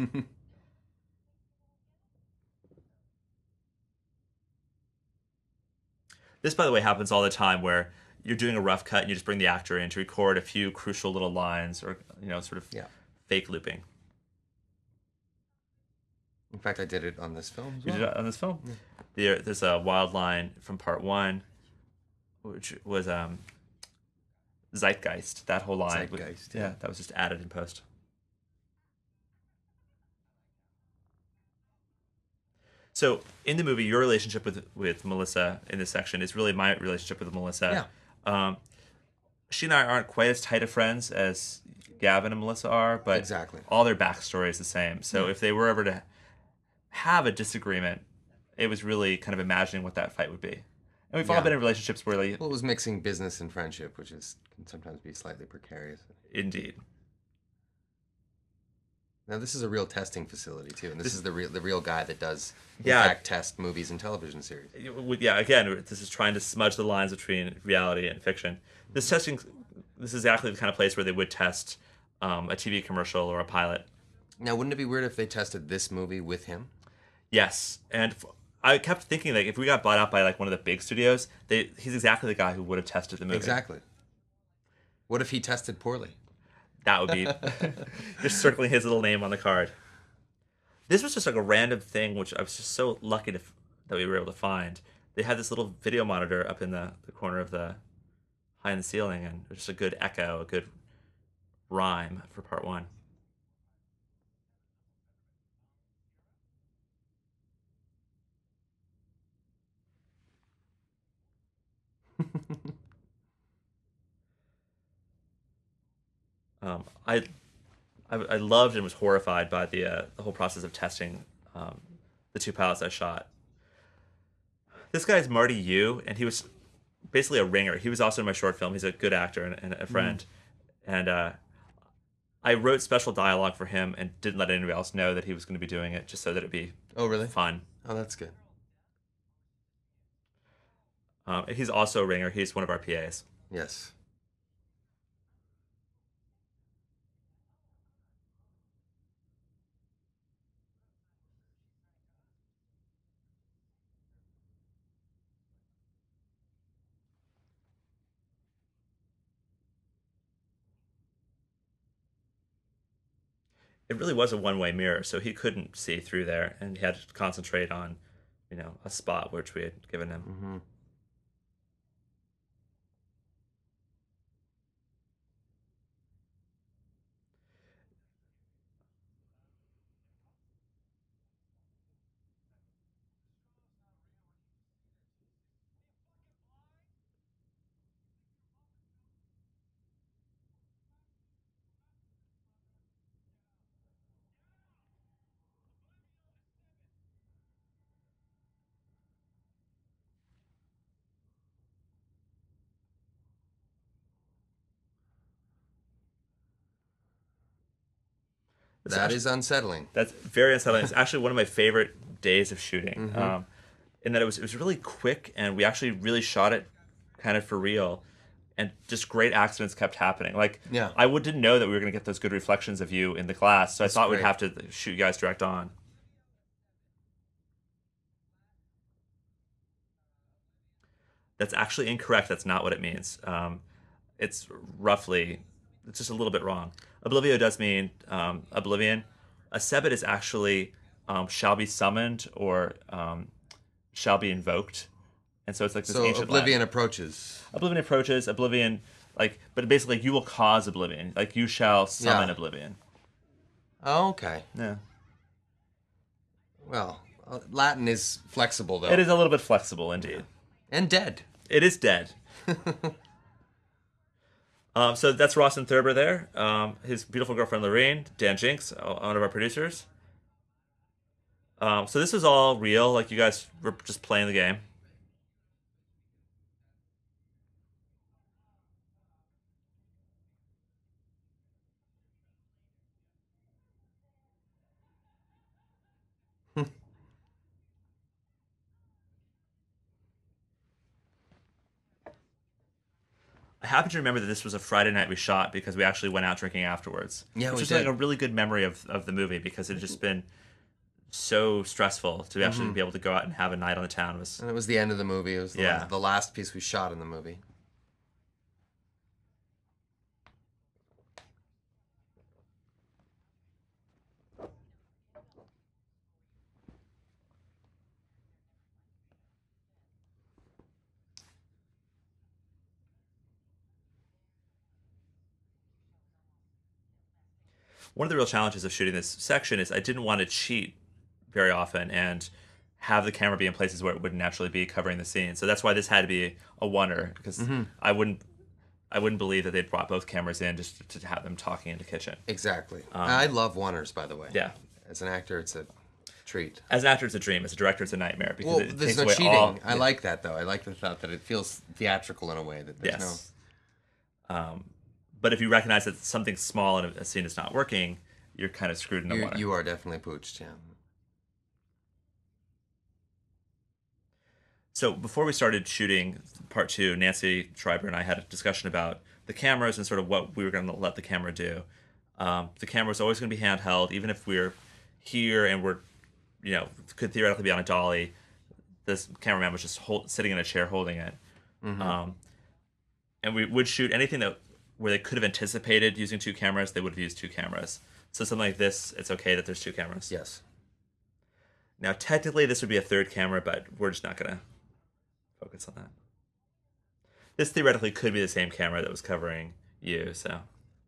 This, by the way, happens all the time where you're doing a rough cut and you just bring the actor in to record a few crucial little lines or, sort of fake looping. In fact, I did it on this film as well. You did it on this film? Yeah. There's a wild line from part 1, which was Zeitgeist. That whole line. Zeitgeist. Yeah, that was just added in post. So in the movie, your relationship with Melissa in this section is really my relationship with Melissa. Yeah. She and I aren't quite as tight of friends as Gavin and Melissa are, but all their backstory is the same. So if they were ever to have a disagreement, it was really kind of imagining what that fight would be. And we've all been in relationships where it was mixing business and friendship, which can sometimes be slightly precarious. Indeed. Now this is a real testing facility too, and this is the real guy that does in fact test movies and television series. Yeah, again, this is trying to smudge the lines between reality and fiction. This is exactly the kind of place where they would test a TV commercial or a pilot. Now, wouldn't it be weird if they tested this movie with him? Yes, and I kept thinking like if we got bought out by like one of the big studios, he's exactly the guy who would have tested the movie. Exactly. What if he tested poorly? That would be just circling his little name on the card. This was just like a random thing, which I was just so lucky that we were able to find. They had this little video monitor up in the corner of the high in the ceiling, and it was just a good echo, a good rhyme for part one. Um, I, I loved and was horrified by the whole process of testing the two pilots I shot. This guy's Marty Yu, and he was basically a ringer. He was also in my short film. He's a good actor and a friend. And I wrote special dialogue for him and didn't let anybody else know that he was going to be doing it, just so that it'd be Oh, really? fun. Oh, that's good. He's also a ringer. He's one of our PAs. Yes. It really was a one-way mirror, so he couldn't see through there, and he had to concentrate on, a spot which we had given him. Mm-hmm. That is unsettling. That's very unsettling. It's actually one of my favorite days of shooting, in that it was really quick, and we actually really shot it kind of for real, and just great accidents kept happening. Like, Yeah. didn't know that we were going to get those good reflections of you in the glass, so I thought we'd great. have to shoot you guys direct on. That's actually incorrect. That's not what it means. It's roughly, it's just a little bit wrong. Oblivio does mean oblivion. A sebit is actually shall be summoned or shall be invoked, and so it's like this So ancient oblivion Latin. approaches. Oblivion approaches. Oblivion, but basically, you will cause oblivion. Like you shall summon Yeah. oblivion. Oh, okay. Yeah, Well, Latin is flexible though. it is a little bit flexible indeed. And dead. It is dead. So that's Ross and Thurber there. His beautiful girlfriend Lorraine, Dan Jinks, one of our producers. So this is all real. Like you guys were just playing the game. I happen to remember that this was a Friday night we shot because we actually went out drinking afterwards. Yeah, which we is did. like a really good memory of the movie because it had just been so stressful to actually be able to go out and have a night on the town. It was And it was the end of the movie. It was Yeah. the last piece we shot in the movie. one of the real challenges of shooting this section is I didn't want to cheat very often and have the camera be in places where it wouldn't naturally be covering the scene. So that's why this had to be a oneer because I wouldn't believe that they'd brought both cameras in just to have them talking in the kitchen. Exactly. I love oneers, by the way. Yeah. As an actor, it's a treat. As an actor, it's a dream. As a director, it's a nightmare because Well, it there's takes no away cheating. all. I like that, though. I like the thought that it feels theatrical in a way. That there's Yes. But if you recognize that something small in a scene is not working, you're kind of screwed in the no... water. You are definitely pooched, yeah. So before we started shooting part two, Nancy Schreiber and I had a discussion about the cameras and sort of what we were going to let the camera do. The camera was always going to be handheld, even if we're here and we're could theoretically be on a dolly. This cameraman was just sitting in a chair holding it. And we would shoot anything where they could have anticipated using two cameras, they would have used two cameras. So something like this, it's okay that there's two cameras. Yes. Now, technically, this would be a third camera, but we're just not going to focus on that. This theoretically could be the same camera that was covering you, so.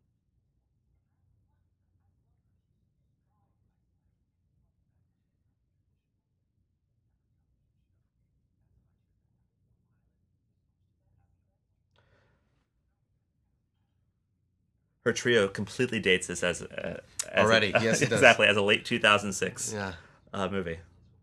Her trio completely dates this as already. Yes, it does. Exactly, as a late 2006 Yeah. movie.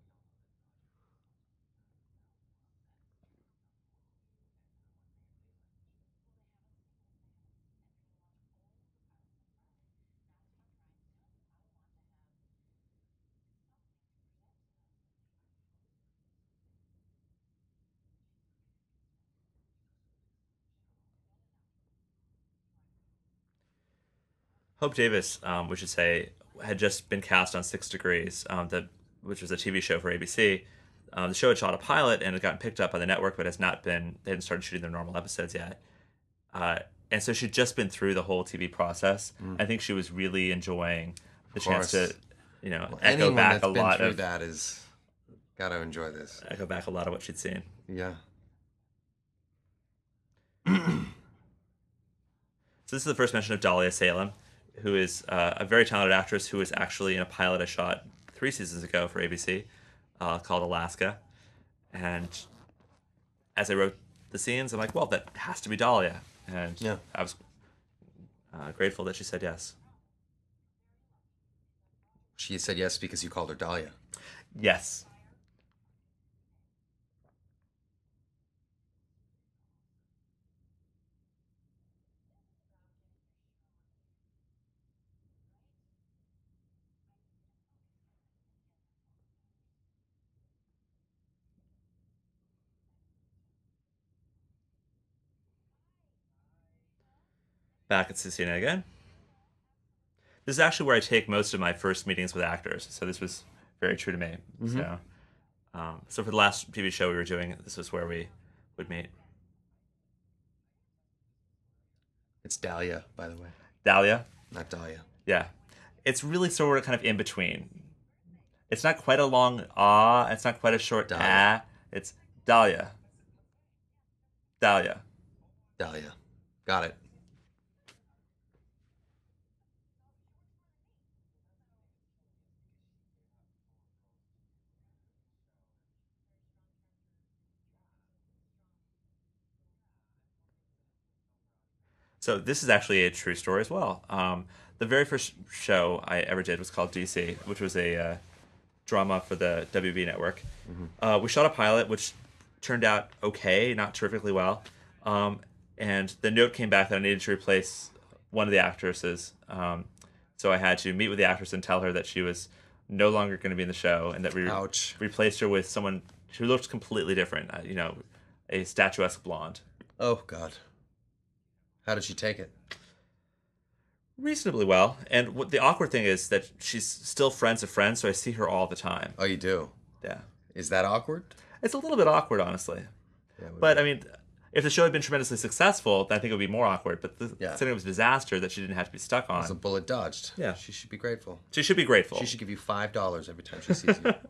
Hope Davis, we should say, had just been cast on 6 Degrees, which was a TV show for ABC. The show had shot a pilot and had gotten picked up by the network, but has not been. They hadn't started shooting their normal episodes yet, and so she'd just been through the whole TV process. I think she was really enjoying the chance to, echo back a lot of that. Is got to enjoy this. Echo back a lot of what she'd seen. Yeah. So this is the first mention of Dahlia Salem, who is a very talented actress who was actually in a pilot I shot 3 seasons ago for ABC called Alaska. And as I wrote the scenes, I'm like, well, that has to be Dahlia. And yeah. I was grateful that she said yes. She said yes because you called her Dahlia. Yes. Back at Cicina again. This is actually where I take most of my first meetings with actors, so this was very true to me. So for the last TV show we were doing, this was where we would meet. It's Dahlia, by the way. Dahlia? Not Dahlia. Yeah. It's really sort of kind of in between. It's not quite a long ah, it's not quite a short ah. It's Dahlia. Dahlia. Dahlia. Got it. So this is actually a true story as well. The very first show I ever did was called DC, which was a drama for the WB network. We shot a pilot, which turned out okay, not terrifically well. And the note came back that I needed to replace one of the actresses. So I had to meet with the actress and tell her that she was no longer going to be in the show, and that we replaced her with someone who looked completely different. A statuesque blonde. Oh God. How did she take it? Reasonably well. And what the awkward thing is that she's still friends of friends, so I see her all the time. Oh, you do? Yeah. Is that awkward? It's a little bit awkward, honestly. Yeah, but, I mean, if the show had been tremendously successful, then I think it would be more awkward. But considering it was a disaster that she didn't have to be stuck on. It was a bullet dodged. Yeah. She should be grateful. She should be grateful. She should give you $5 every time she sees you.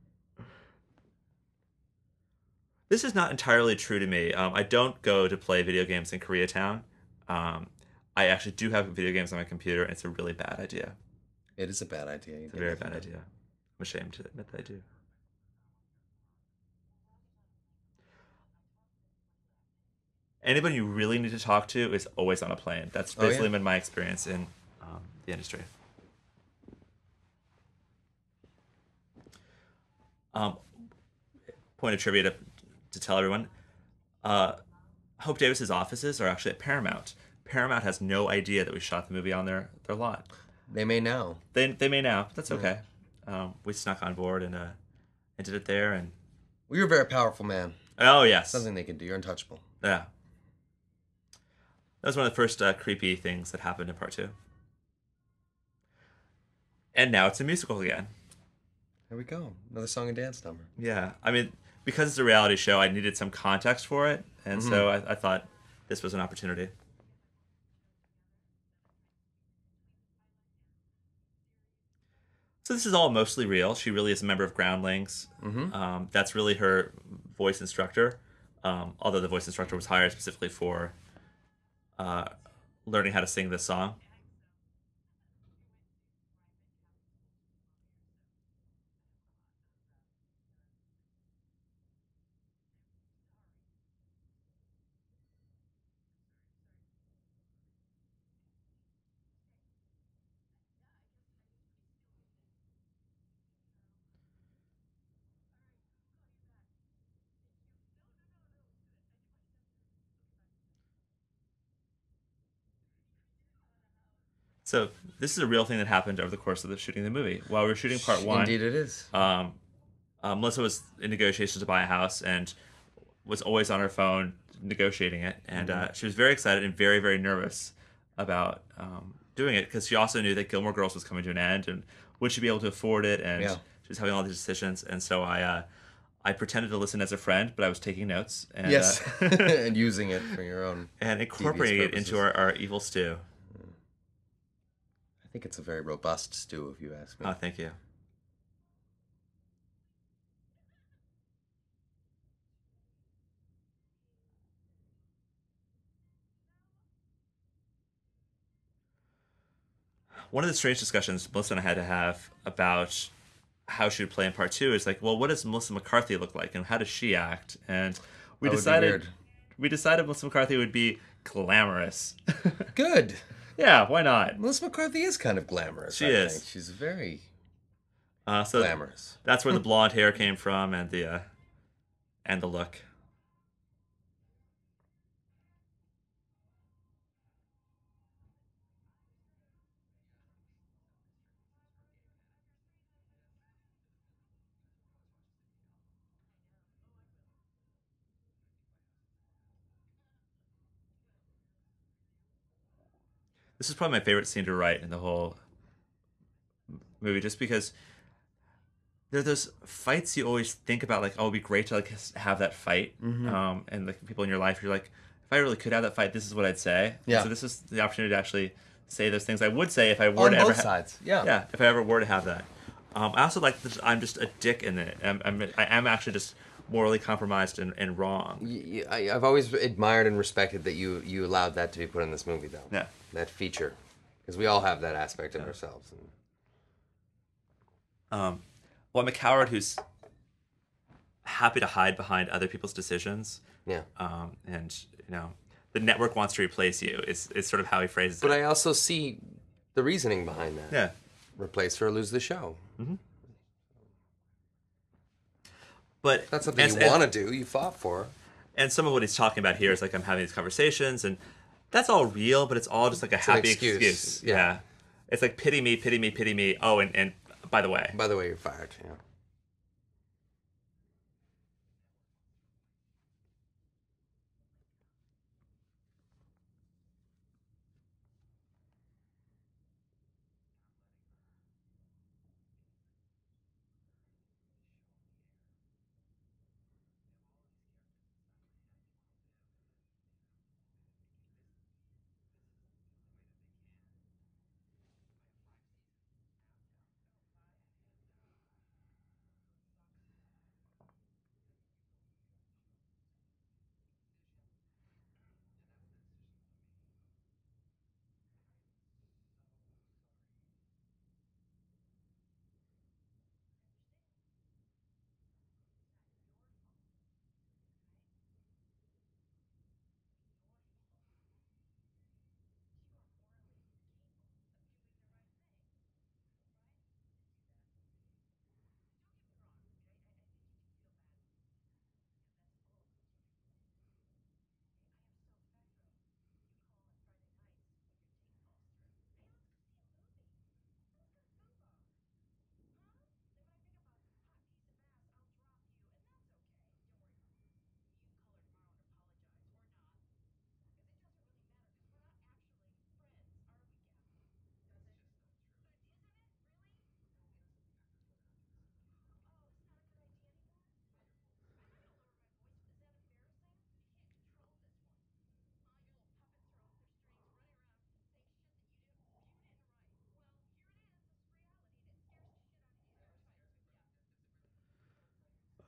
This is not entirely true to me. I don't go to play video games in Koreatown. I actually do have video games on my computer, and it's a really bad idea. It is a bad idea. It's a very bad idea. I'm ashamed to admit that I do. Anybody you really need to talk to is always on a plane. That's basically been my experience in the industry. Point of trivia to tell everyone. Hope Davis's offices are actually at Paramount. Paramount has no idea that we shot the movie on their lot. They may now. They may now, but that's okay. We snuck on board and did it there. And well, you're a very powerful man. Oh, yes. Something they can do. You're untouchable. Yeah. That was one of the first creepy things that happened in part 2. And now it's a musical again. There we go. Another song and dance number. Yeah, I mean, because it's a reality show, I needed some context for it, and Mm-hmm. so I thought this was an opportunity. So this is all mostly real. She really is a member of Groundlings. Mm-hmm. That's really her voice instructor. Although the voice instructor was hired specifically for uh, learning how to sing this song. So this is a real thing that happened over the course of the shooting of the movie. While we were shooting part one, Indeed, it is. um, Melissa was in negotiations to buy a house and was always on her phone negotiating it, and she was very excited and very very nervous about doing it because she also knew that Gilmore Girls was coming to an end and would she be able to afford it, and Yeah. she was having all these decisions, and so I pretended to listen as a friend, but I was taking notes and Yes, and using it for your own and devious incorporating it into purposes. our evil stew. I think it's a very robust stew, if you ask me. Oh, thank you. One of the strange discussions Melissa and I had to have about how she would play in part two is like, well, what does Melissa McCarthy look like, and how does she act? And we That would be decided weird. we decided Melissa McCarthy would be glamorous. Good. Yeah, why not? Melissa McCarthy is kind of glamorous. She I is. think she's very So glamorous. that's where the blonde hair came from, and the look. This is probably my favorite scene to write in the whole movie, just because there are those fights you always think about, like, oh, it'd be great to like have that fight, Mm-hmm. and like people in your life, you're like, if I really could have that fight, this is what I'd say. And Yeah. so this is the opportunity to actually say those things I would say if I were On to ever both sides. Yeah. yeah, if I ever were to have that. I also like that I'm just a dick in it. I am actually just morally compromised and wrong. I've always admired and respected that you allowed that to be put in this movie, though. Yeah. That feature, because we all have that aspect of ourselves. And Well, I'm a coward who's happy to hide behind other people's decisions. yeah. And the network wants to replace you. Is sort of how he phrases But it. I also see the reasoning behind that. Yeah. Replace her or lose the show. But That's something you want to do. You fought for. and some of what he's talking about here is like I'm having these conversations, and that's all real, but it's all just like a an happy excuse. excuse. Yeah. Yeah. It's like pity me, pity me, pity me. Oh, and by the way, By the way, you're fired. Yeah.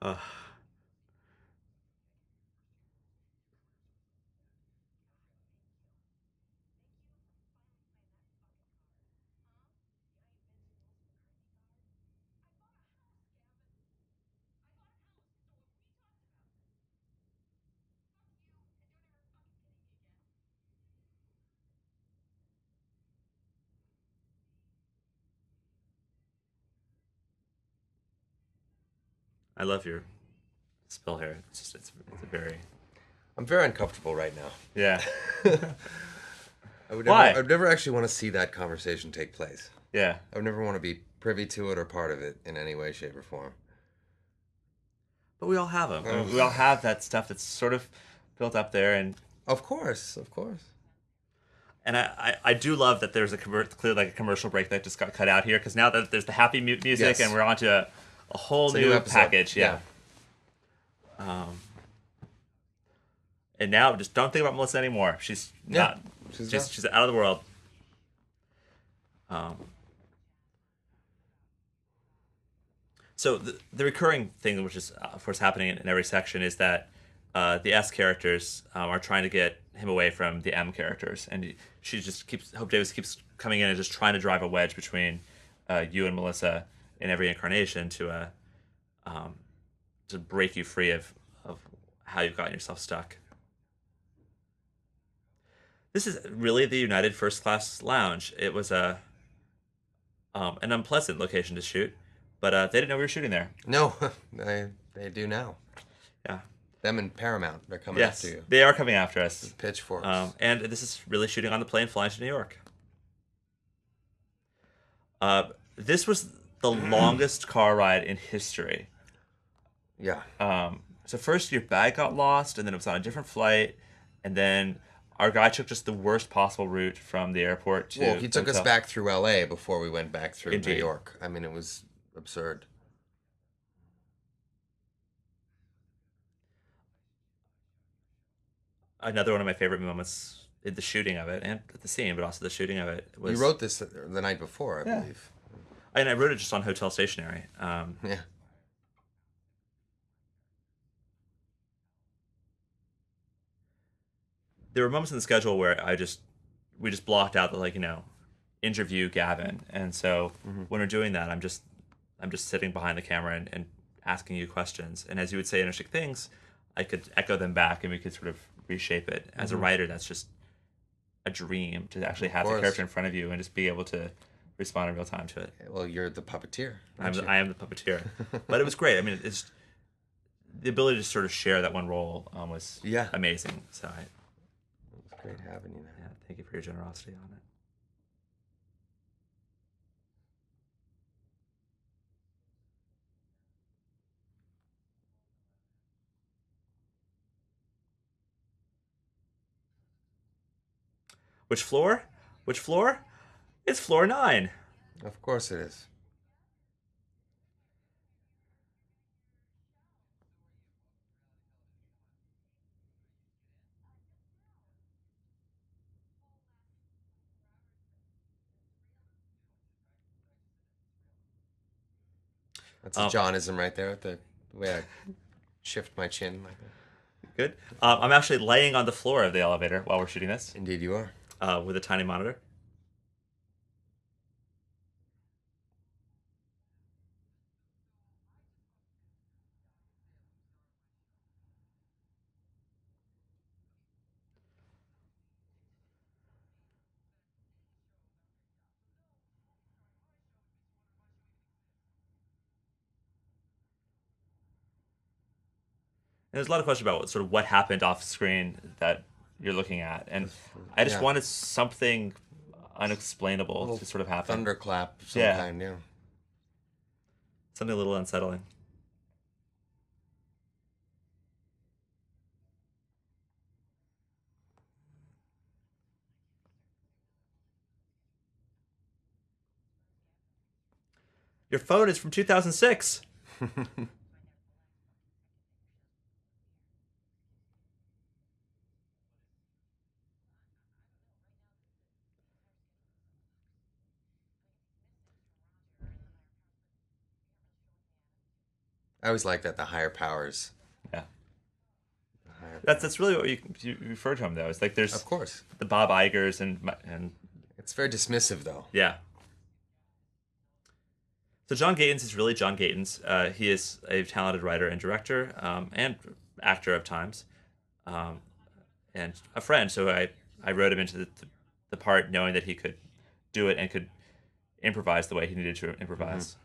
Uh, I love your spill here. It's just it's a very I'm very uncomfortable right now. yeah. I would Why? never, I'd never actually want to see that conversation take place. Yeah. I would never want to be privy to it or part of it in any way, shape, or form. But we all have them. I mean, we Oh. all have that stuff that's sort of built up there, Of course, of course. and I do love that there's clearly like a commercial break that just got cut out here because now that there's the happy music Yes. and we're on to a whole It's a new episode. package. Yeah. And now just don't think about Melissa anymore. She's Yeah. not. She's She's not. out of the world. So the recurring thing, which is of course happening in every section, is that the S characters are trying to get him away from the M characters, and she just keeps Hope Davis keeps coming in and just trying to drive a wedge between you and Melissa in every incarnation to break you free of how you've gotten yourself stuck. This is really the United First Class Lounge. It was an unpleasant location to shoot, but they didn't know we were shooting there. No, they do now. Yeah. Them and Paramount, they're coming Yes, after you. they are coming after us. Pitchforks. And this is really shooting on the plane flying to New York. This was the longest car ride in history. Yeah. So first your bag got lost, and then it was on a different flight, and then our guy took just the worst possible route from the airport to. Well, he took us hotel. back through LA before we went back through New Indeed. York. I mean, it was absurd. Another one of my favorite moments in the shooting of it, and the scene, but also the shooting of it was. You wrote this the night before, I Yeah. believe. And I wrote it just on hotel stationery. Yeah. There were moments in the schedule where we just blocked out the interview Gavin, and so when we're doing that, I'm just sitting behind the camera and asking you questions, and as you would say interesting things, I could echo them back, and we could sort of reshape it. As a writer, that's just a dream to actually have the course. character in front of you and just be able to respond in real time to it. Well, you're the puppeteer. aren't you? I am the puppeteer, but it was great. I mean, it's the ability to sort of share that one role was Yeah. amazing. So It's great having you there. yeah, thank you for your generosity on it. Which floor? Which floor? It's floor 9. Of course it is. That's a Johnism right there, with the way I shift my chin like that. Good. I'm actually laying on the floor of the elevator while we're shooting this Indeed, you are. with a tiny monitor. And there's a lot of questions about what happened off screen that you're looking at, and I just Yeah. wanted something unexplainable Little to sort of happen. Thunderclap of some Yeah. kind, yeah. Something a little unsettling. Your phone is from 2006. I always like that, the higher powers. Yeah. The higher That's really what you refer to him though. It's like there's Of course. the Bob Igers and It's very dismissive, though. yeah. So John Gatins is really John Gatins. He is a talented writer and director and actor of times, and a friend. So I wrote him into the part knowing that he could do it and could improvise the way he needed to improvise.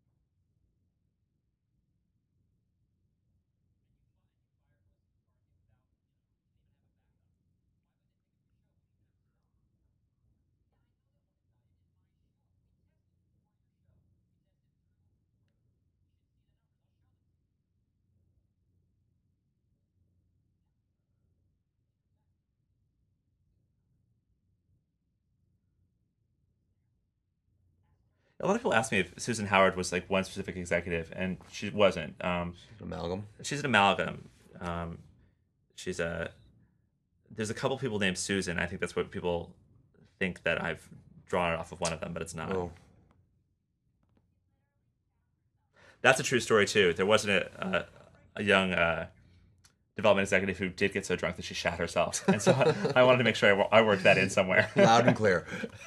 A lot of people ask me if Susan Howard was like one specific executive, and she wasn't. Amalgam. She's an amalgam. She's a. There's a couple people named Susan. I think that's what people think that I've drawn it off of one of them, but it's not. Oh. That's a true story too. There wasn't a young development executive who did get so drunk that she shat herself, and so I wanted to make sure I worked that in somewhere. Loud and clear.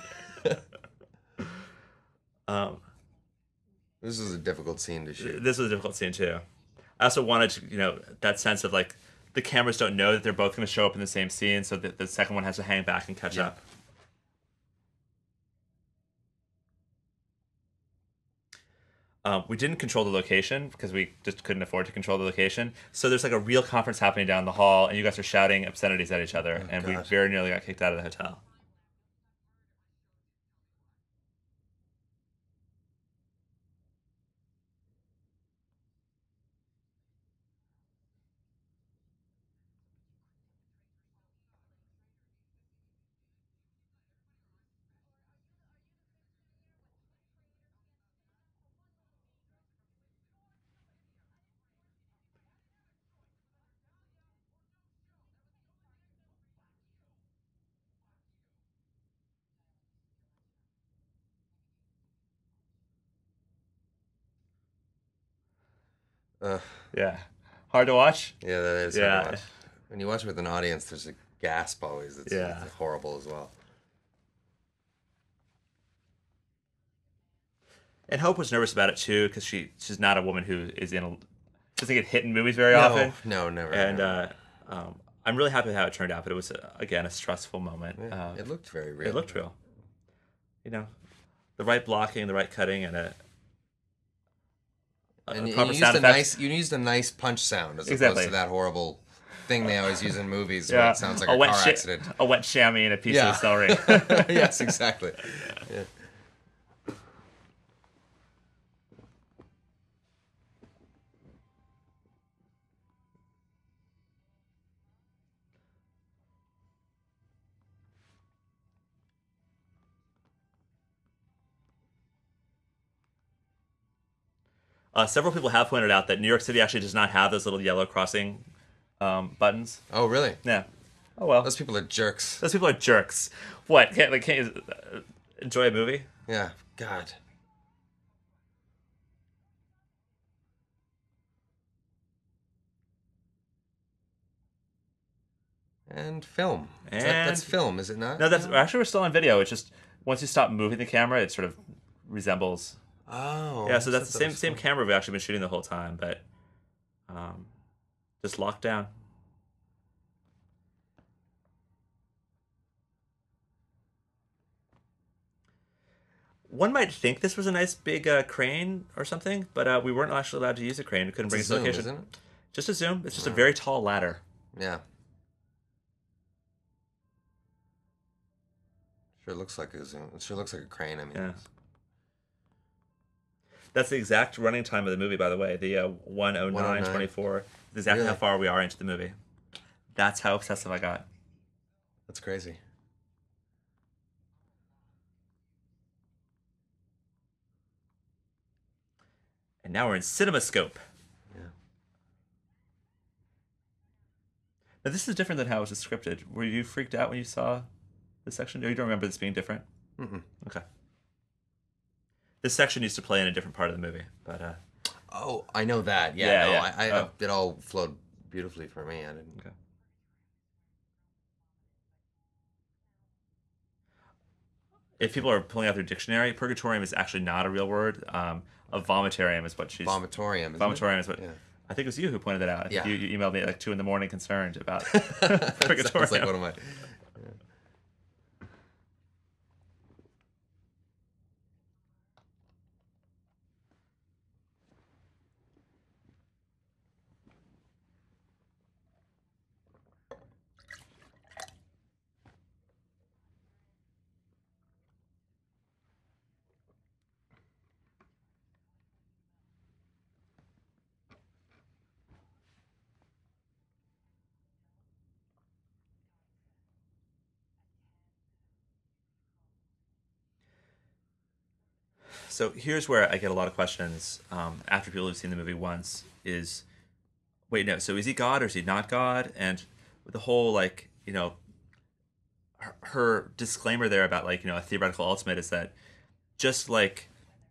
This was a difficult scene to shoot. This was a difficult scene too. I also wanted to, that sense of like the cameras don't know that they're both going to show up in the same scene, so that the second one has to hang back and catch up. We didn't control the location because we just couldn't afford to control the location. So there's like a real conference happening down the hall, and you guys are shouting obscenities at each other, and we very nearly got kicked out of the hotel. Yeah. Hard to watch? Yeah, that is Yeah. hard to watch. When you watch it with an audience, there's a gasp always. It's horrible as well. And Hope was nervous about it too because she's not a woman who is doesn't get hit in movies very often. No, never. And I'm really happy with how it turned out, but it was again a stressful moment. Yeah, it looked very real. It looked real. The right blocking, the right cutting, and you used a nice punch sound as opposed to that horrible thing they always use in movies where it sounds like a car accident. A wet chamois and a piece of celery. Yes, exactly. Yeah. Several people have pointed out that New York City actually does not have those little yellow crossing buttons. Oh, really? Yeah. Oh, well. Those people are jerks. Those people are jerks. What? Can't you enjoy a movie? Yeah. God. And film. That's film, is it not? No, actually we're still on video. It's just once you stop moving the camera, it sort of resembles. Oh. Yeah, so that's the same camera we've actually been shooting the whole time, but just locked down. One might think this was a nice big crane or something, but we weren't actually allowed to use a crane. We couldn't bring it to the location. Isn't it? Just a zoom. It's just a very tall ladder. Yeah. Sure looks like a zoom. It sure looks like a crane. I mean. Yeah. That's the exact running time of the movie, by the way. The 1:09:24. Exactly how far we are into the movie. That's how obsessive I got. That's crazy. And now we're in CinemaScope. Yeah. Now this is different than how it was scripted. Were you freaked out when you saw this section? Or you don't remember this being different? Mm-mm. Okay. This section used to play in a different part of the movie, but Oh, I know that. Yeah, no, it all flowed beautifully for me. I didn't. Okay. If people are pulling out their dictionary, purgatorium is actually not a real word. A vomitarium is what she's. Vomitorium. Vomitorium is what. Yeah. I think it was you who pointed it out. I think you emailed me at like 2 a.m. concerned about purgatorium. Sounds like one of my. So here's where I get a lot of questions after people have seen the movie once is, wait, no, so is he God or is he not God? And with the whole, like, her disclaimer there about, like, a theoretical ultimate is that just like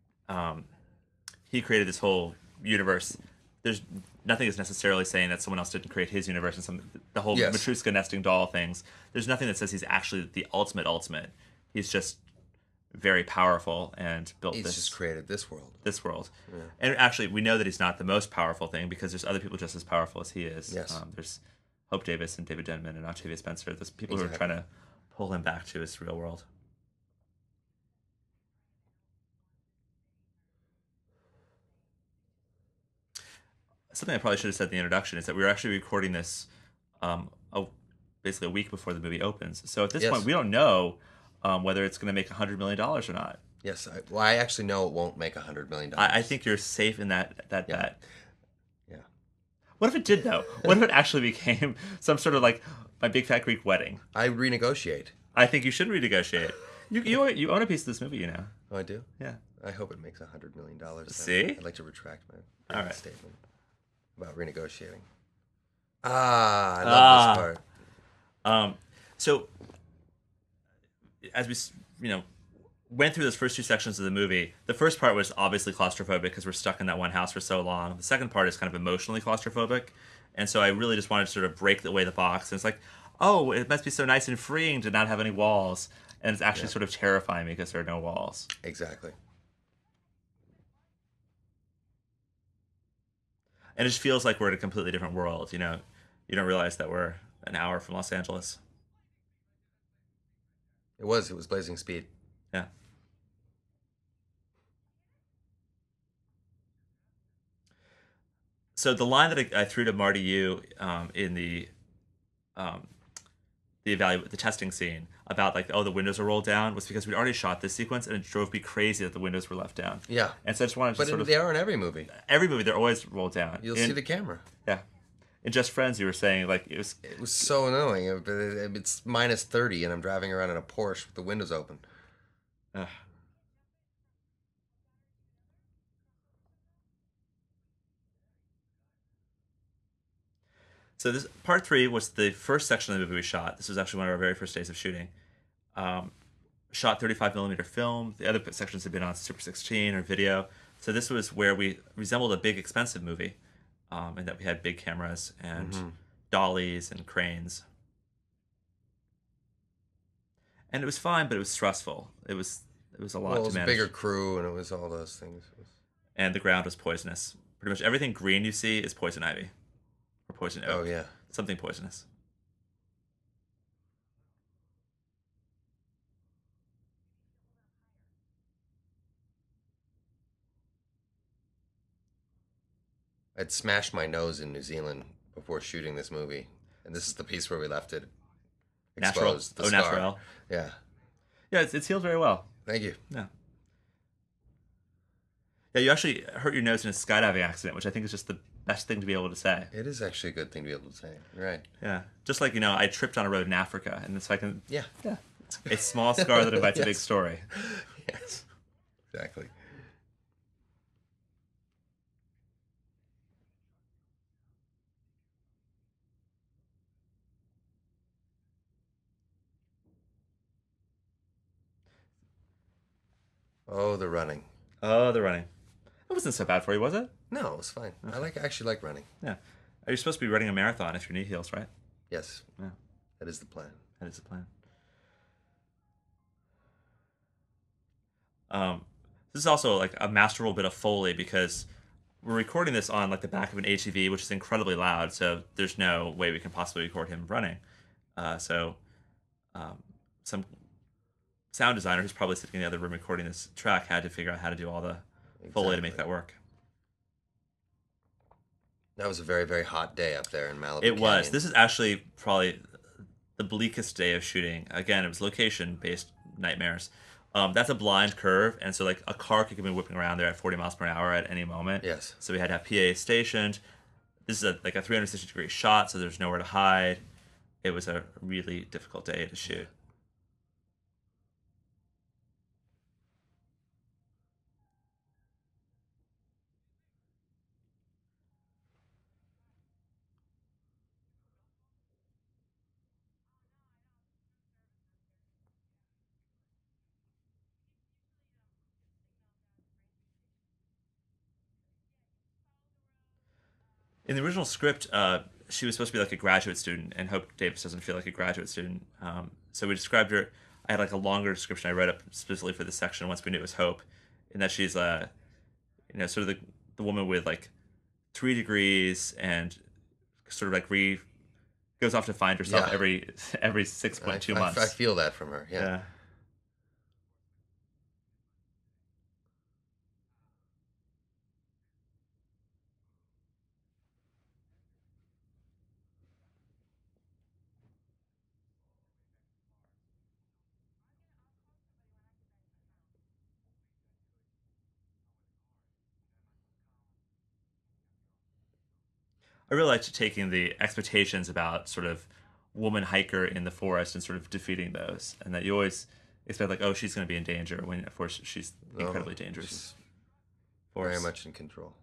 he created this whole universe, there's nothing is necessarily saying that someone else didn't create his universe, and the whole Matryoshka nesting doll things. There's nothing that says he's actually the ultimate. He's just very powerful and built he's just created this world. Yeah. And actually, we know that he's not the most powerful thing because there's other people just as powerful as he is. Yes. There's Hope Davis and David Denman and Octavia Spencer. There's people who are trying to pull him back to his real world. Something I probably should have said in the introduction is that we were actually recording this basically a week before the movie opens. So at this point, we don't know whether it's going to make $100 million or not. Yes. I actually know it won't make $100 million. I think you're safe in that bet. Yeah. What if it did, though? What if it actually became some sort of like My Big Fat Greek Wedding? I renegotiate. I think you should renegotiate. You own a piece of this movie, Oh, I do? Yeah. I hope it makes $100 million. See? I'd like to retract my statement about renegotiating. I love this part. So, as we, went through those first 2 sections of the movie, the first part was obviously claustrophobic because we're stuck in that one house for so long. The second part is kind of emotionally claustrophobic. And so I really just wanted to sort of break away the box. And it's like, oh, it must be so nice and freeing to not have any walls. And it's actually sort of terrifying because there are no walls. Exactly. And it just feels like we're in a completely different world, You don't realize that we're an hour from Los Angeles. It was Blazing Speed. Yeah. So the line that I threw to Marty Yu in the testing scene about like, oh, the windows are rolled down was because we'd already shot this sequence and it drove me crazy that the windows were left down. Yeah. And so I just wanted to But they are in every movie. Every movie, they're always rolled down. You'll see the camera. Yeah. In Just Friends, you were saying like it was so annoying. It's -30 and I'm driving around in a Porsche with the windows open. So this part 3 was the first section of the movie we shot. This was actually one of our very first days of shooting. Shot 35mm film. The other sections had been on Super 16 or video. So this was where we resembled a big, expensive movie, in that we had big cameras and dollies and cranes. And it was fine, but it was stressful. It was a lot to manage. It was a bigger crew, and it was all those things. And the ground was poisonous. Pretty much everything green you see is poison ivy. Or poison oak. Oh, yeah. Something poisonous. I'd smashed my nose in New Zealand before shooting this movie. And this is the piece where we left it exposed. Natural. Yeah. Yeah, it's healed very well. Thank you. Yeah. Yeah, you actually hurt your nose in a skydiving accident, which I think is just the best thing to be able to say. It is actually a good thing to be able to say. You're right. Yeah. Just like, I tripped on a road in Africa, and so I can... Yeah. Yeah. A small scar that invites a big story. Yes. Exactly. Oh, the running. Oh, the running. It wasn't so bad for you, was it? No, it's fine. Okay. I actually like running. Yeah. Are you supposed to be running a marathon if your knee heals, right? Yes. Yeah. That is the plan. That is the plan. This is also like a masterful bit of Foley because we're recording this on like the back of an ATV, which is incredibly loud. So there's no way we can possibly record him running. So some sound designer who's probably sitting in the other room recording this track had to figure out how to do all the Foley to make that work. That was a very, very hot day up there in Malibu. It was. This is actually probably the bleakest day of shooting. Again, it was location-based nightmares. That's a blind curve, and so like a car could be whipping around there at 40 miles per hour at any moment. Yes. So we had to have PA stationed. This is like a 360-degree shot, so there's nowhere to hide. It was a really difficult day to shoot. In the original script, she was supposed to be like a graduate student, and Hope Davis doesn't feel like a graduate student. So we described her. I had like a longer description I read up specifically for this section once we knew it was Hope, in that she's sort of the woman with like 3 degrees and sort of like goes off to find herself every 6.2 months. I feel that from her. Yeah. I really liked taking the expectations about sort of woman hiker in the forest and sort of defeating those, and that you always expect like, oh, she's going to be in danger when of course she's incredibly dangerous. Very much in control.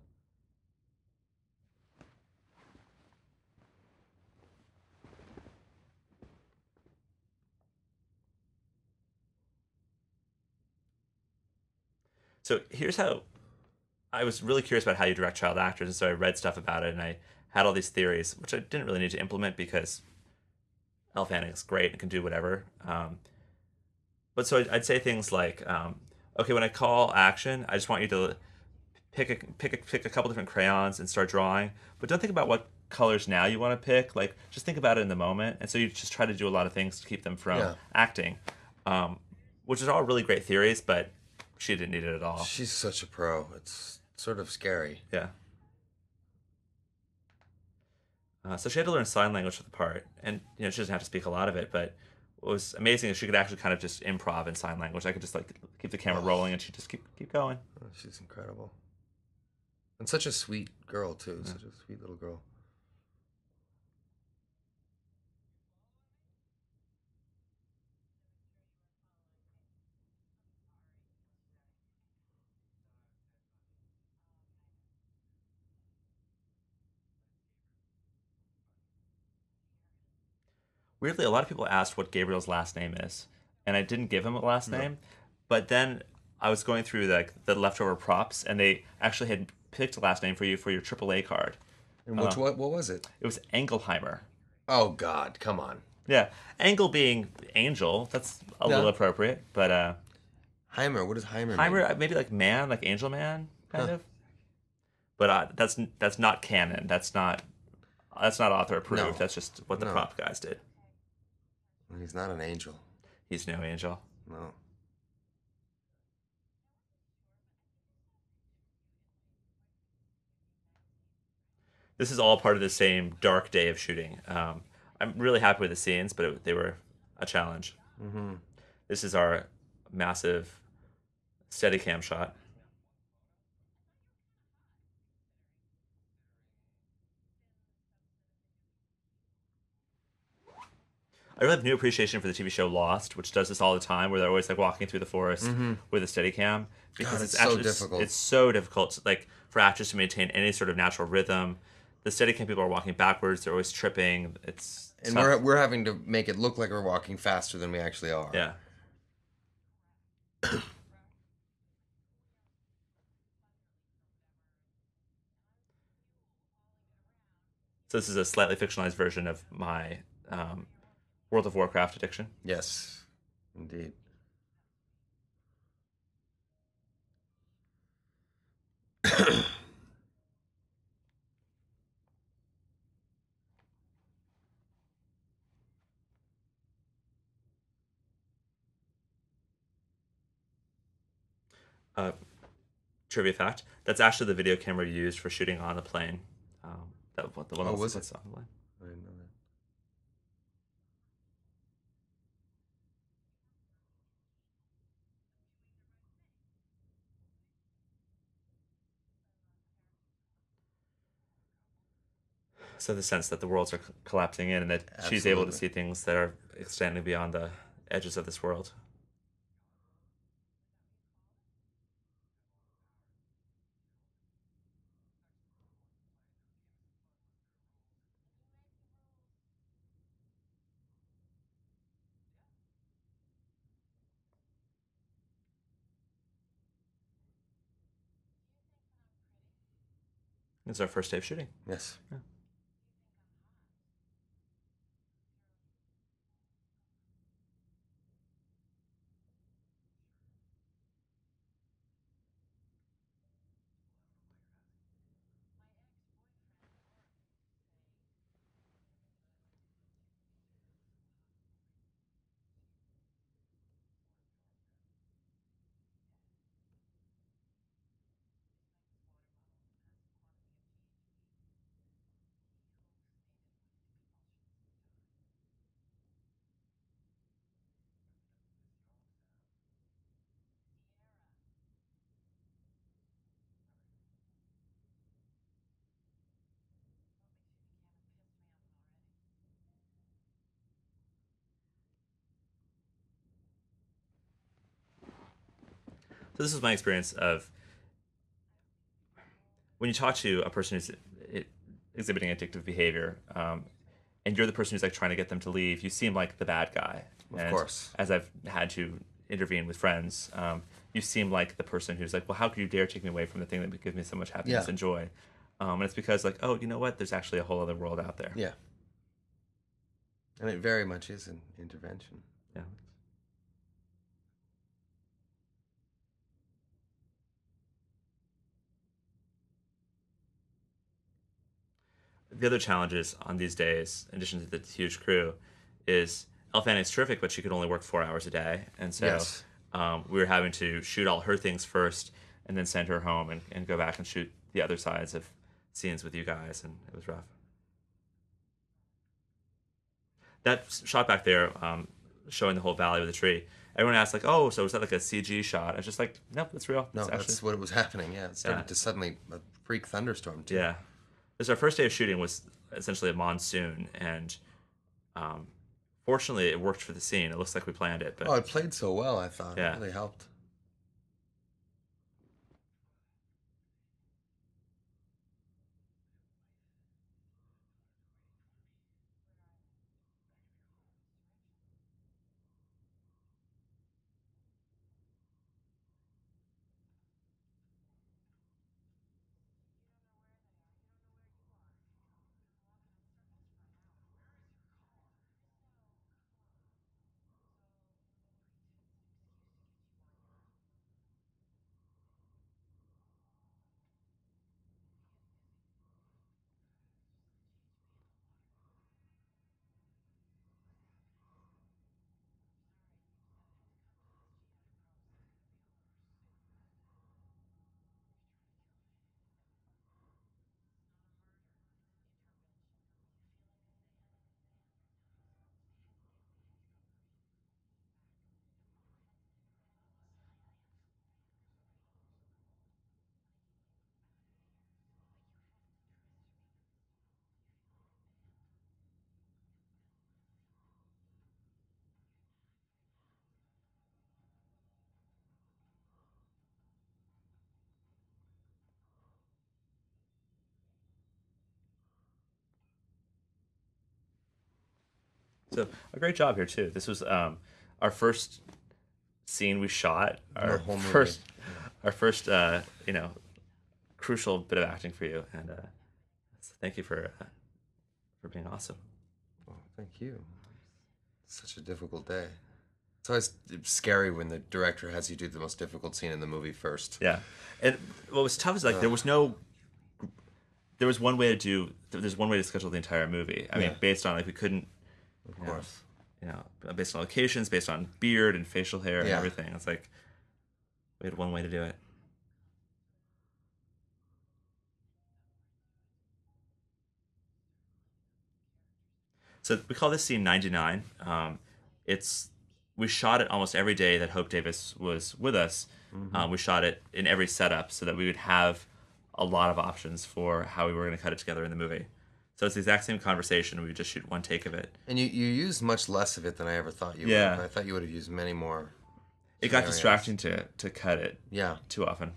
So here's how I was really curious about how you direct child actors, and so I read stuff about it, and I had all these theories, which I didn't really need to implement because Elle Fanning is great and can do whatever. But so I'd say things like, okay, when I call action, I just want you to pick a couple different crayons and start drawing, but don't think about what colors now you want to pick. Like, just think about it in the moment, and so you just try to do a lot of things to keep them from acting, which is all really great theories, but she didn't need it at all. She's such a pro. It's sort of scary. Yeah. So she had to learn sign language for the part, and she doesn't have to speak a lot of it, but what was amazing is she could actually kind of just improv in sign language. I could just like keep the camera rolling, and she'd just keep going. Oh, she's incredible, and such a sweet girl too. Such a sweet little girl. Weirdly, a lot of people asked what Gabriel's last name is, and I didn't give him a last name. But then I was going through the leftover props, and they actually had picked a last name for you for your AAA card. And what was it? It was Engelheimer. Oh God, come on. Yeah, Engel being angel, that's a little appropriate, but Heimer, what does Heimer Heimer mean? maybe like man, like angel man, kind of. But that's not canon. That's not author approved. No. That's just what the prop guys did. He's not an angel. He's no angel. No. This is all part of the same dark day of shooting. I'm really happy with the scenes, but they were a challenge. Mm-hmm. This is our massive Steadicam shot. I really have new appreciation for the TV show Lost, which does this all the time, where they're always like walking through the forest with a Steadicam, because it's actually so difficult. It's so difficult, like for actors to maintain any sort of natural rhythm. The Steadicam people are walking backwards; they're always tripping. And we're having to make it look like we're walking faster than we actually are. Yeah. So this is a slightly fictionalized version of my World of Warcraft addiction. Yes, indeed. Trivia fact: that's actually the video camera used for shooting on the plane. The one Oh, that was was it? on the plane. I didn't know that. So the sense that the worlds are collapsing in, and that she's able to see things that are extending beyond the edges of this world. It's our first day of shooting. Yes. Yeah. So this is my experience of when you talk to a person who's exhibiting addictive behavior, and you're the person who's like trying to get them to leave, you seem like the bad guy. Of course. As I've had to intervene with friends, you seem like the person who's like, well, how could you dare take me away from the thing that gives me so much happiness and joy? And it's because like, oh, you know what? There's actually a whole other world out there. Yeah. And it very much is an intervention. Yeah. The other challenges on these days, in addition to the huge crew, is Elle Fanning's terrific, but she could only work 4 hours a day, and so we were having to shoot all her things first, and then send her home and go back and shoot the other sides of scenes with you guys, and it was rough. That shot back there, showing the whole valley with the tree. Everyone asked like, "Oh, so was that like a CG shot?" I was just like, "Nope, that's real." No, that's what it was happening. Yeah, it started to suddenly a freak thunderstorm too. Yeah, because our first day of shooting was essentially a monsoon, and fortunately, it worked for the scene. It looks like we planned it. But it played so well. I thought it really helped. So a great job here too. This was our first scene we shot. Our first, crucial bit of acting for you, and so thank you for for being awesome. Well, thank you. It's such a difficult day. It's always scary when the director has you do the most difficult scene in the movie first. Yeah, and what was tough is like there was one way to schedule the entire movie. I mean, based on like we couldn't, of course, based on locations, based on beard and facial hair and everything. It's like we had one way to do it. So we call this scene 99. We shot it almost every day that Hope Davis was with us. We shot it in every setup so that we would have a lot of options for how we were going to cut it together in the movie. So it's the exact same conversation. We just shoot one take of it. And you used much less of it than I ever thought you would. I thought you would have used many more. It got distracting to cut it too often.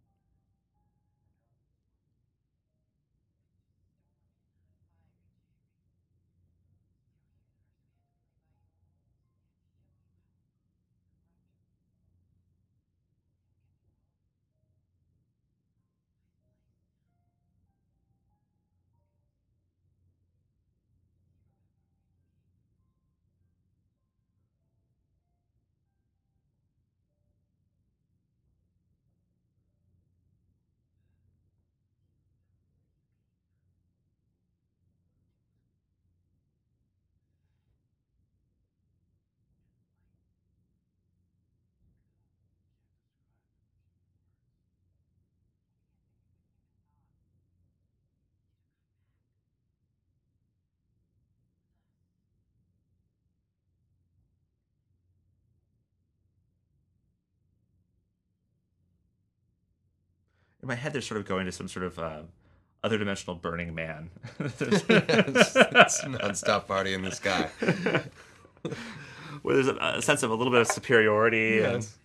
In my head, they're sort of going to some sort of other dimensional Burning Man. It's nonstop party in the sky. Where there's a sense of a little bit of superiority. Yes. And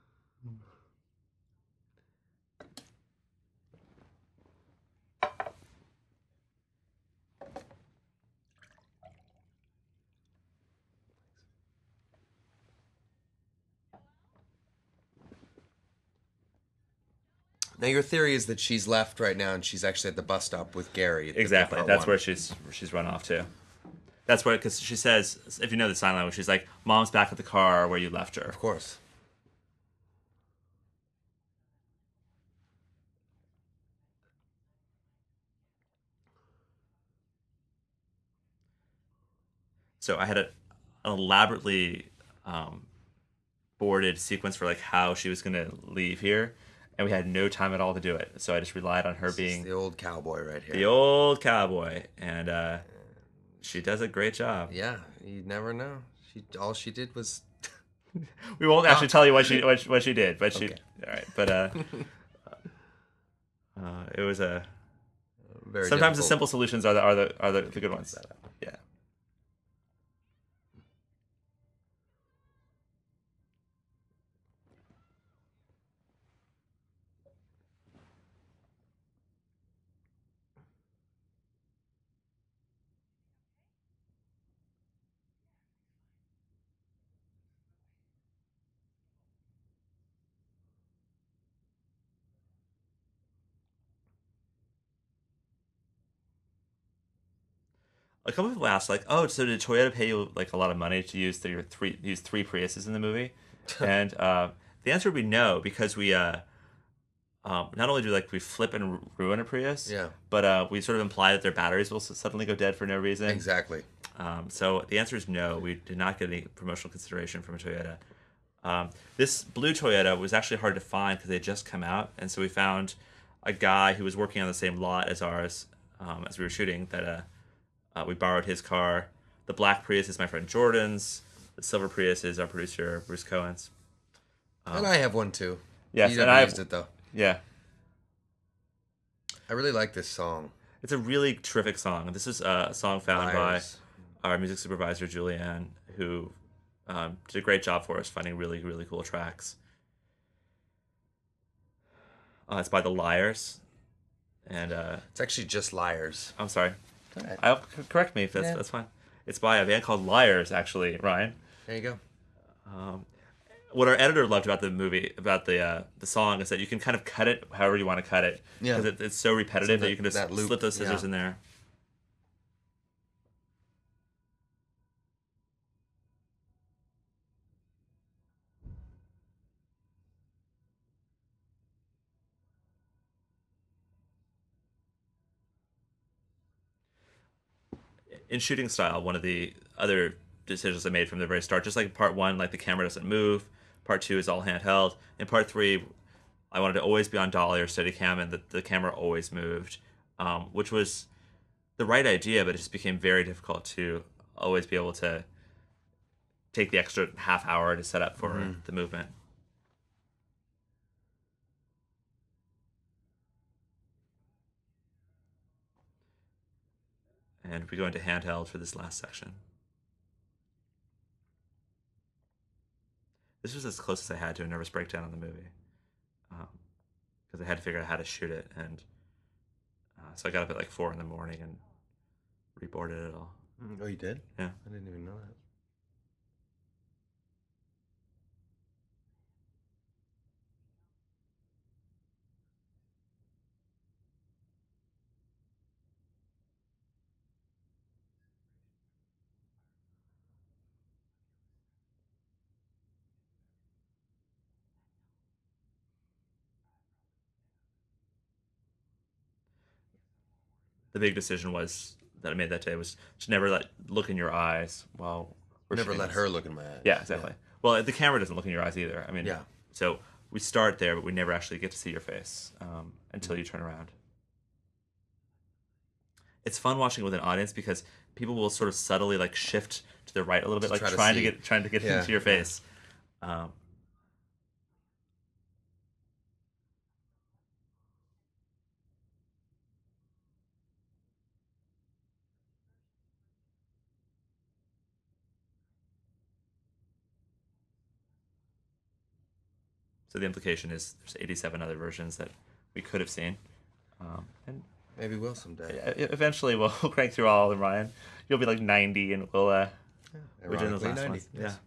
now, your theory is that she's left right now and she's actually at the bus stop with Gary. Exactly. That's where she's run off to. That's where, because she says, if you know the sign language, she's like, Mom's back at the car where you left her. Of course. So I had an elaborately boarded sequence for like how she was going to leave here. And we had no time at all to do it. So I just relied on her being... the old cowboy right here. The old cowboy. And she does a great job. Yeah, you never know. All she did was... We won't actually tell you what she did. But she... All right. But it was a... Very sometimes difficult. The simple solutions are the good ones. Yeah. A couple people asked, like, "Oh, so did Toyota pay you like a lot of money to use three Priuses in the movie?" And the answer would be no, because we not only do we flip and ruin a Prius, but we sort of imply that their batteries will suddenly go dead for no reason. Exactly. So the answer is no. We did not get any promotional consideration from a Toyota. This blue Toyota was actually hard to find because they had just come out, and so we found a guy who was working on the same lot as ours as we were shooting that. We borrowed his car. The black Prius is my friend Jordan's. The silver Prius is our producer Bruce Cohen's. And I have one too. Yes, you never used it though. Yeah. I really like this song. It's a really terrific song. This is a song found by our music supervisor Julianne, who did a great job for us finding really, really cool tracks. It's by the Liars, and it's actually just Liars. I'm sorry. I'll correct me if that's fine. It's by a band called Liars, actually, Ryan. There you go. What our editor loved about the movie, about the song, is that you can kind of cut it however you want to cut it. Yeah. Because it's so repetitive that you can just slip those scissors in there. in shooting style, one of the other decisions I made from the very start, just like part 1, like the camera doesn't move. Part 2 is all handheld. In part 3, I wanted to always be on dolly or Steadicam, and the camera always moved, which was the right idea, but it just became very difficult to always be able to take the extra half hour to set up for the movement. And we go into handheld for this last section. This was as close as I had to a nervous breakdown on the movie, because I had to figure out how to shoot it, and so I got up at like 4 in the morning and reboarded it all. Oh, you did? Yeah. I didn't even know that. The big decision that I made that day was to never look in your eyes while we're never let this. her look in my eyes. Yeah, exactly. Yeah. Well, the camera doesn't look in your eyes either. I mean, yeah. So we start there, but we never actually get to see your face until you turn around. It's fun watching with an audience because people will sort of subtly like shift to the right a little bit, like trying to get into your face. So the implication is there's 87 other versions that we could have seen. And maybe we'll someday. Eventually we'll crank through all of them, Ryan. You'll be like 90 and we'll we're doing those last 90. ones. Yes. Yeah.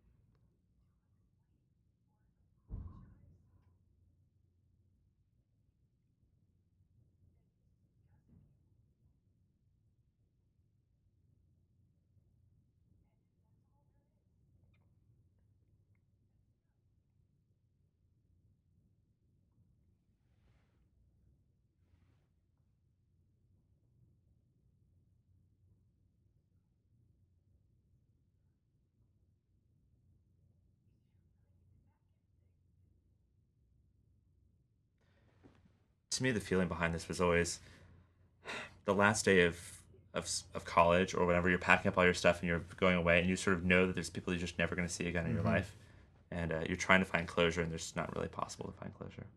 To me, the feeling behind this was always the last day of college or whenever you're packing up all your stuff and you're going away, and you sort of know that there's people you're just never going to see again in your life, and you're trying to find closure, and there's not really possible to find closure.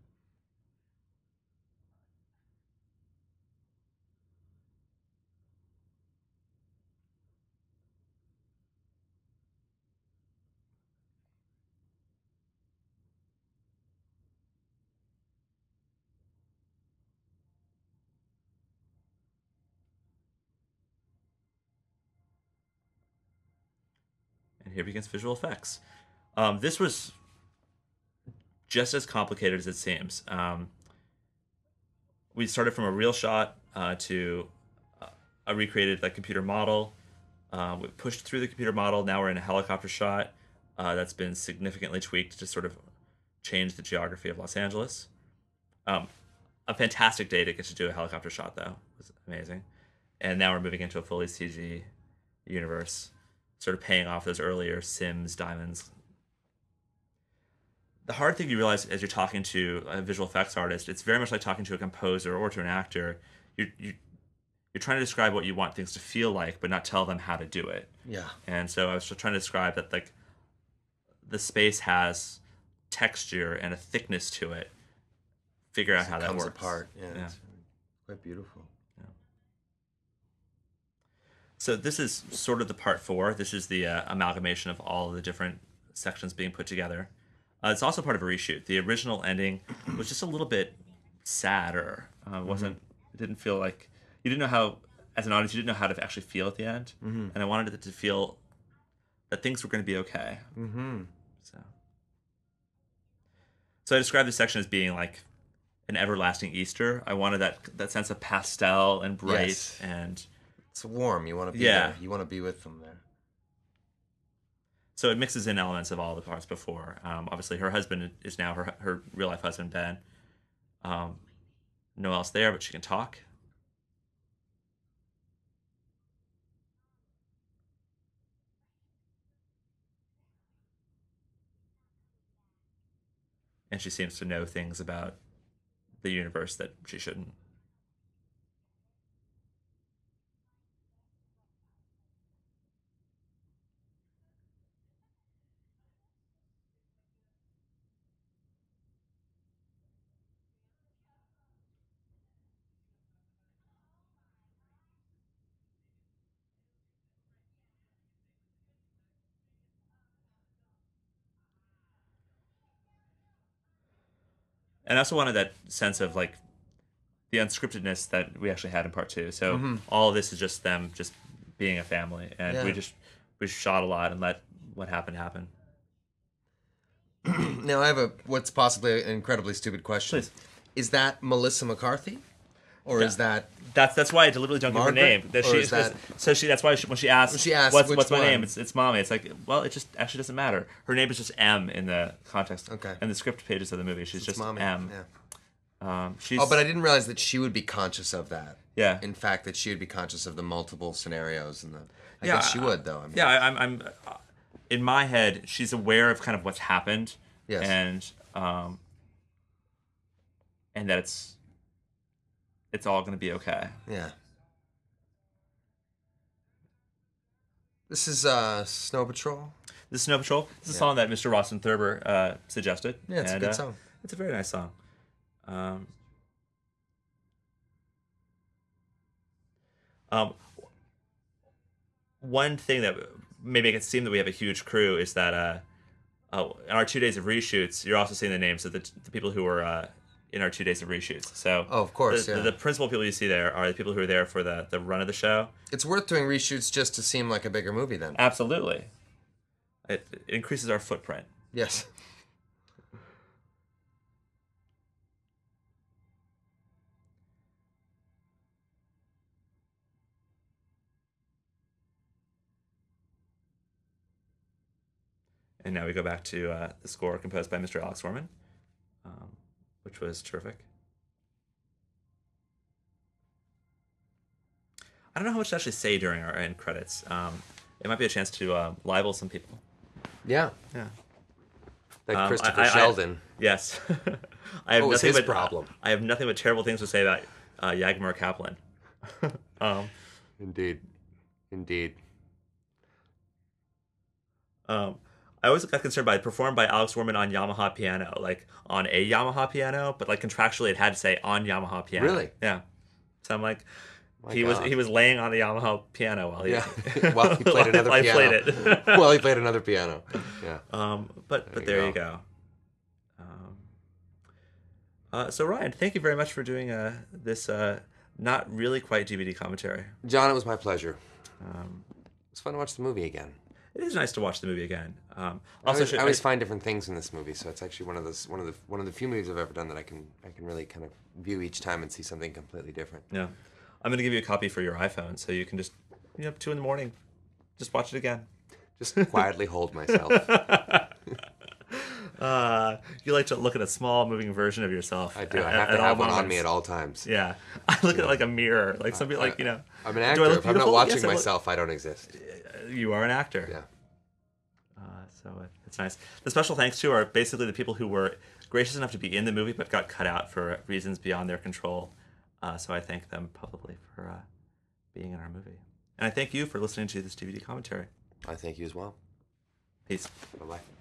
And here begins visual effects. This was just as complicated as it seems. We started from a real shot to a recreated computer model. We pushed through the computer model. Now we're in a helicopter shot that's been significantly tweaked to sort of change the geography of Los Angeles. A fantastic day to get to do a helicopter shot, though. It was amazing. And now we're moving into a fully CG universe, sort of paying off those earlier Sims diamonds. The hard thing you realize as you're talking to a visual effects artist, it's very much like talking to a composer or to an actor. You're trying to describe what you want things to feel like, but not tell them how to do it. Yeah. And so I was just trying to describe that the space has texture and a thickness to it. Figure out how that works. It comes apart. Yeah. It's quite beautiful. Yeah. So this is sort of the part 4. This is the amalgamation of all the different sections being put together. It's also part of a reshoot. The original ending was just a little bit sadder. It didn't feel like you didn't know how, as an audience, you didn't know how to actually feel at the end. And I wanted it to feel that things were going to be okay. So I described this section as being like an everlasting Easter. I wanted that sense of pastel and bright and it's warm. You want to be there. You want to be with them there. So it mixes in elements of all the parts before. Obviously, her husband is now her real life husband, Ben. No else there, but she can talk. and she seems to know things about the universe that she shouldn't. And I also wanted that sense of like the unscriptedness that we actually had in part two. So all of this is just them just being a family, and we shot a lot and let what happened happen. Now I have what's possibly an incredibly stupid question. Please. Is that Melissa McCarthy, or is that that's why I deliberately don't Margaret? give her name. That's why when she asks what's my name, it's mommy. It's like, well, it just actually doesn't matter. Her name is just M in the context. Okay. And the script pages of the movie, she's just mommy. M. Yeah. She's, but I didn't realize that she would be conscious of that. Yeah. In fact, that she would be conscious of the multiple scenarios and I guess she would though. I mean, I'm in my head, she's aware of kind of what's happened. Yes. And that it's all going to be okay. Yeah. This is Snow Patrol. This is Snow Patrol. This is a song that Mr. Rawson Thurber suggested. Yeah, it's a good song. It's a very nice song. One thing that may make it seem that we have a huge crew is that in our 2 days of reshoots, you're also seeing the names of the people who were in our 2 days of reshoots. So, of course, the principal people you see there are the people who are there for the run of the show. It's worth doing reshoots just to seem like a bigger movie then. Absolutely. It increases our footprint. Yes. And now we go back to the score composed by Mr. Alex Gorman, which was terrific. I don't know how much to actually say during our end credits. It might be a chance to libel some people. Yeah. Yeah. Like Christopher Sheldon. Yes. What was his problem? I have nothing but terrible things to say about Jagmar Kaplan. Indeed. I always got concerned by performed by Alex Gorman on Yamaha piano, like on a Yamaha piano, but like contractually it had to say on Yamaha piano. Really? Yeah. So I'm like, he was laying on the Yamaha piano while he while he played another piano. Played it. While he played another piano. Yeah. But there you go. So Ryan, thank you very much for doing this not really quite DVD commentary. John, it was my pleasure. It was fun to watch the movie again. It is nice to watch the movie again. I always find different things in this movie, so it's actually one of the few movies I've ever done that I can really kind of view each time and see something completely different. Yeah, I'm gonna give you a copy for your iPhone, so you can just 2 a.m, just watch it again. Just quietly hold myself. You like to look at a small moving version of yourself. I do. I have to have one on me at all times. Yeah, I look at it like a mirror, like somebody like I'm an actor. If I'm not watching myself, I don't exist. You are an actor. Yeah. So it's nice. The special thanks to are basically the people who were gracious enough to be in the movie but got cut out for reasons beyond their control. So I thank them publicly for being in our movie. And I thank you for listening to this DVD commentary. I thank you as well. Peace. Bye-bye.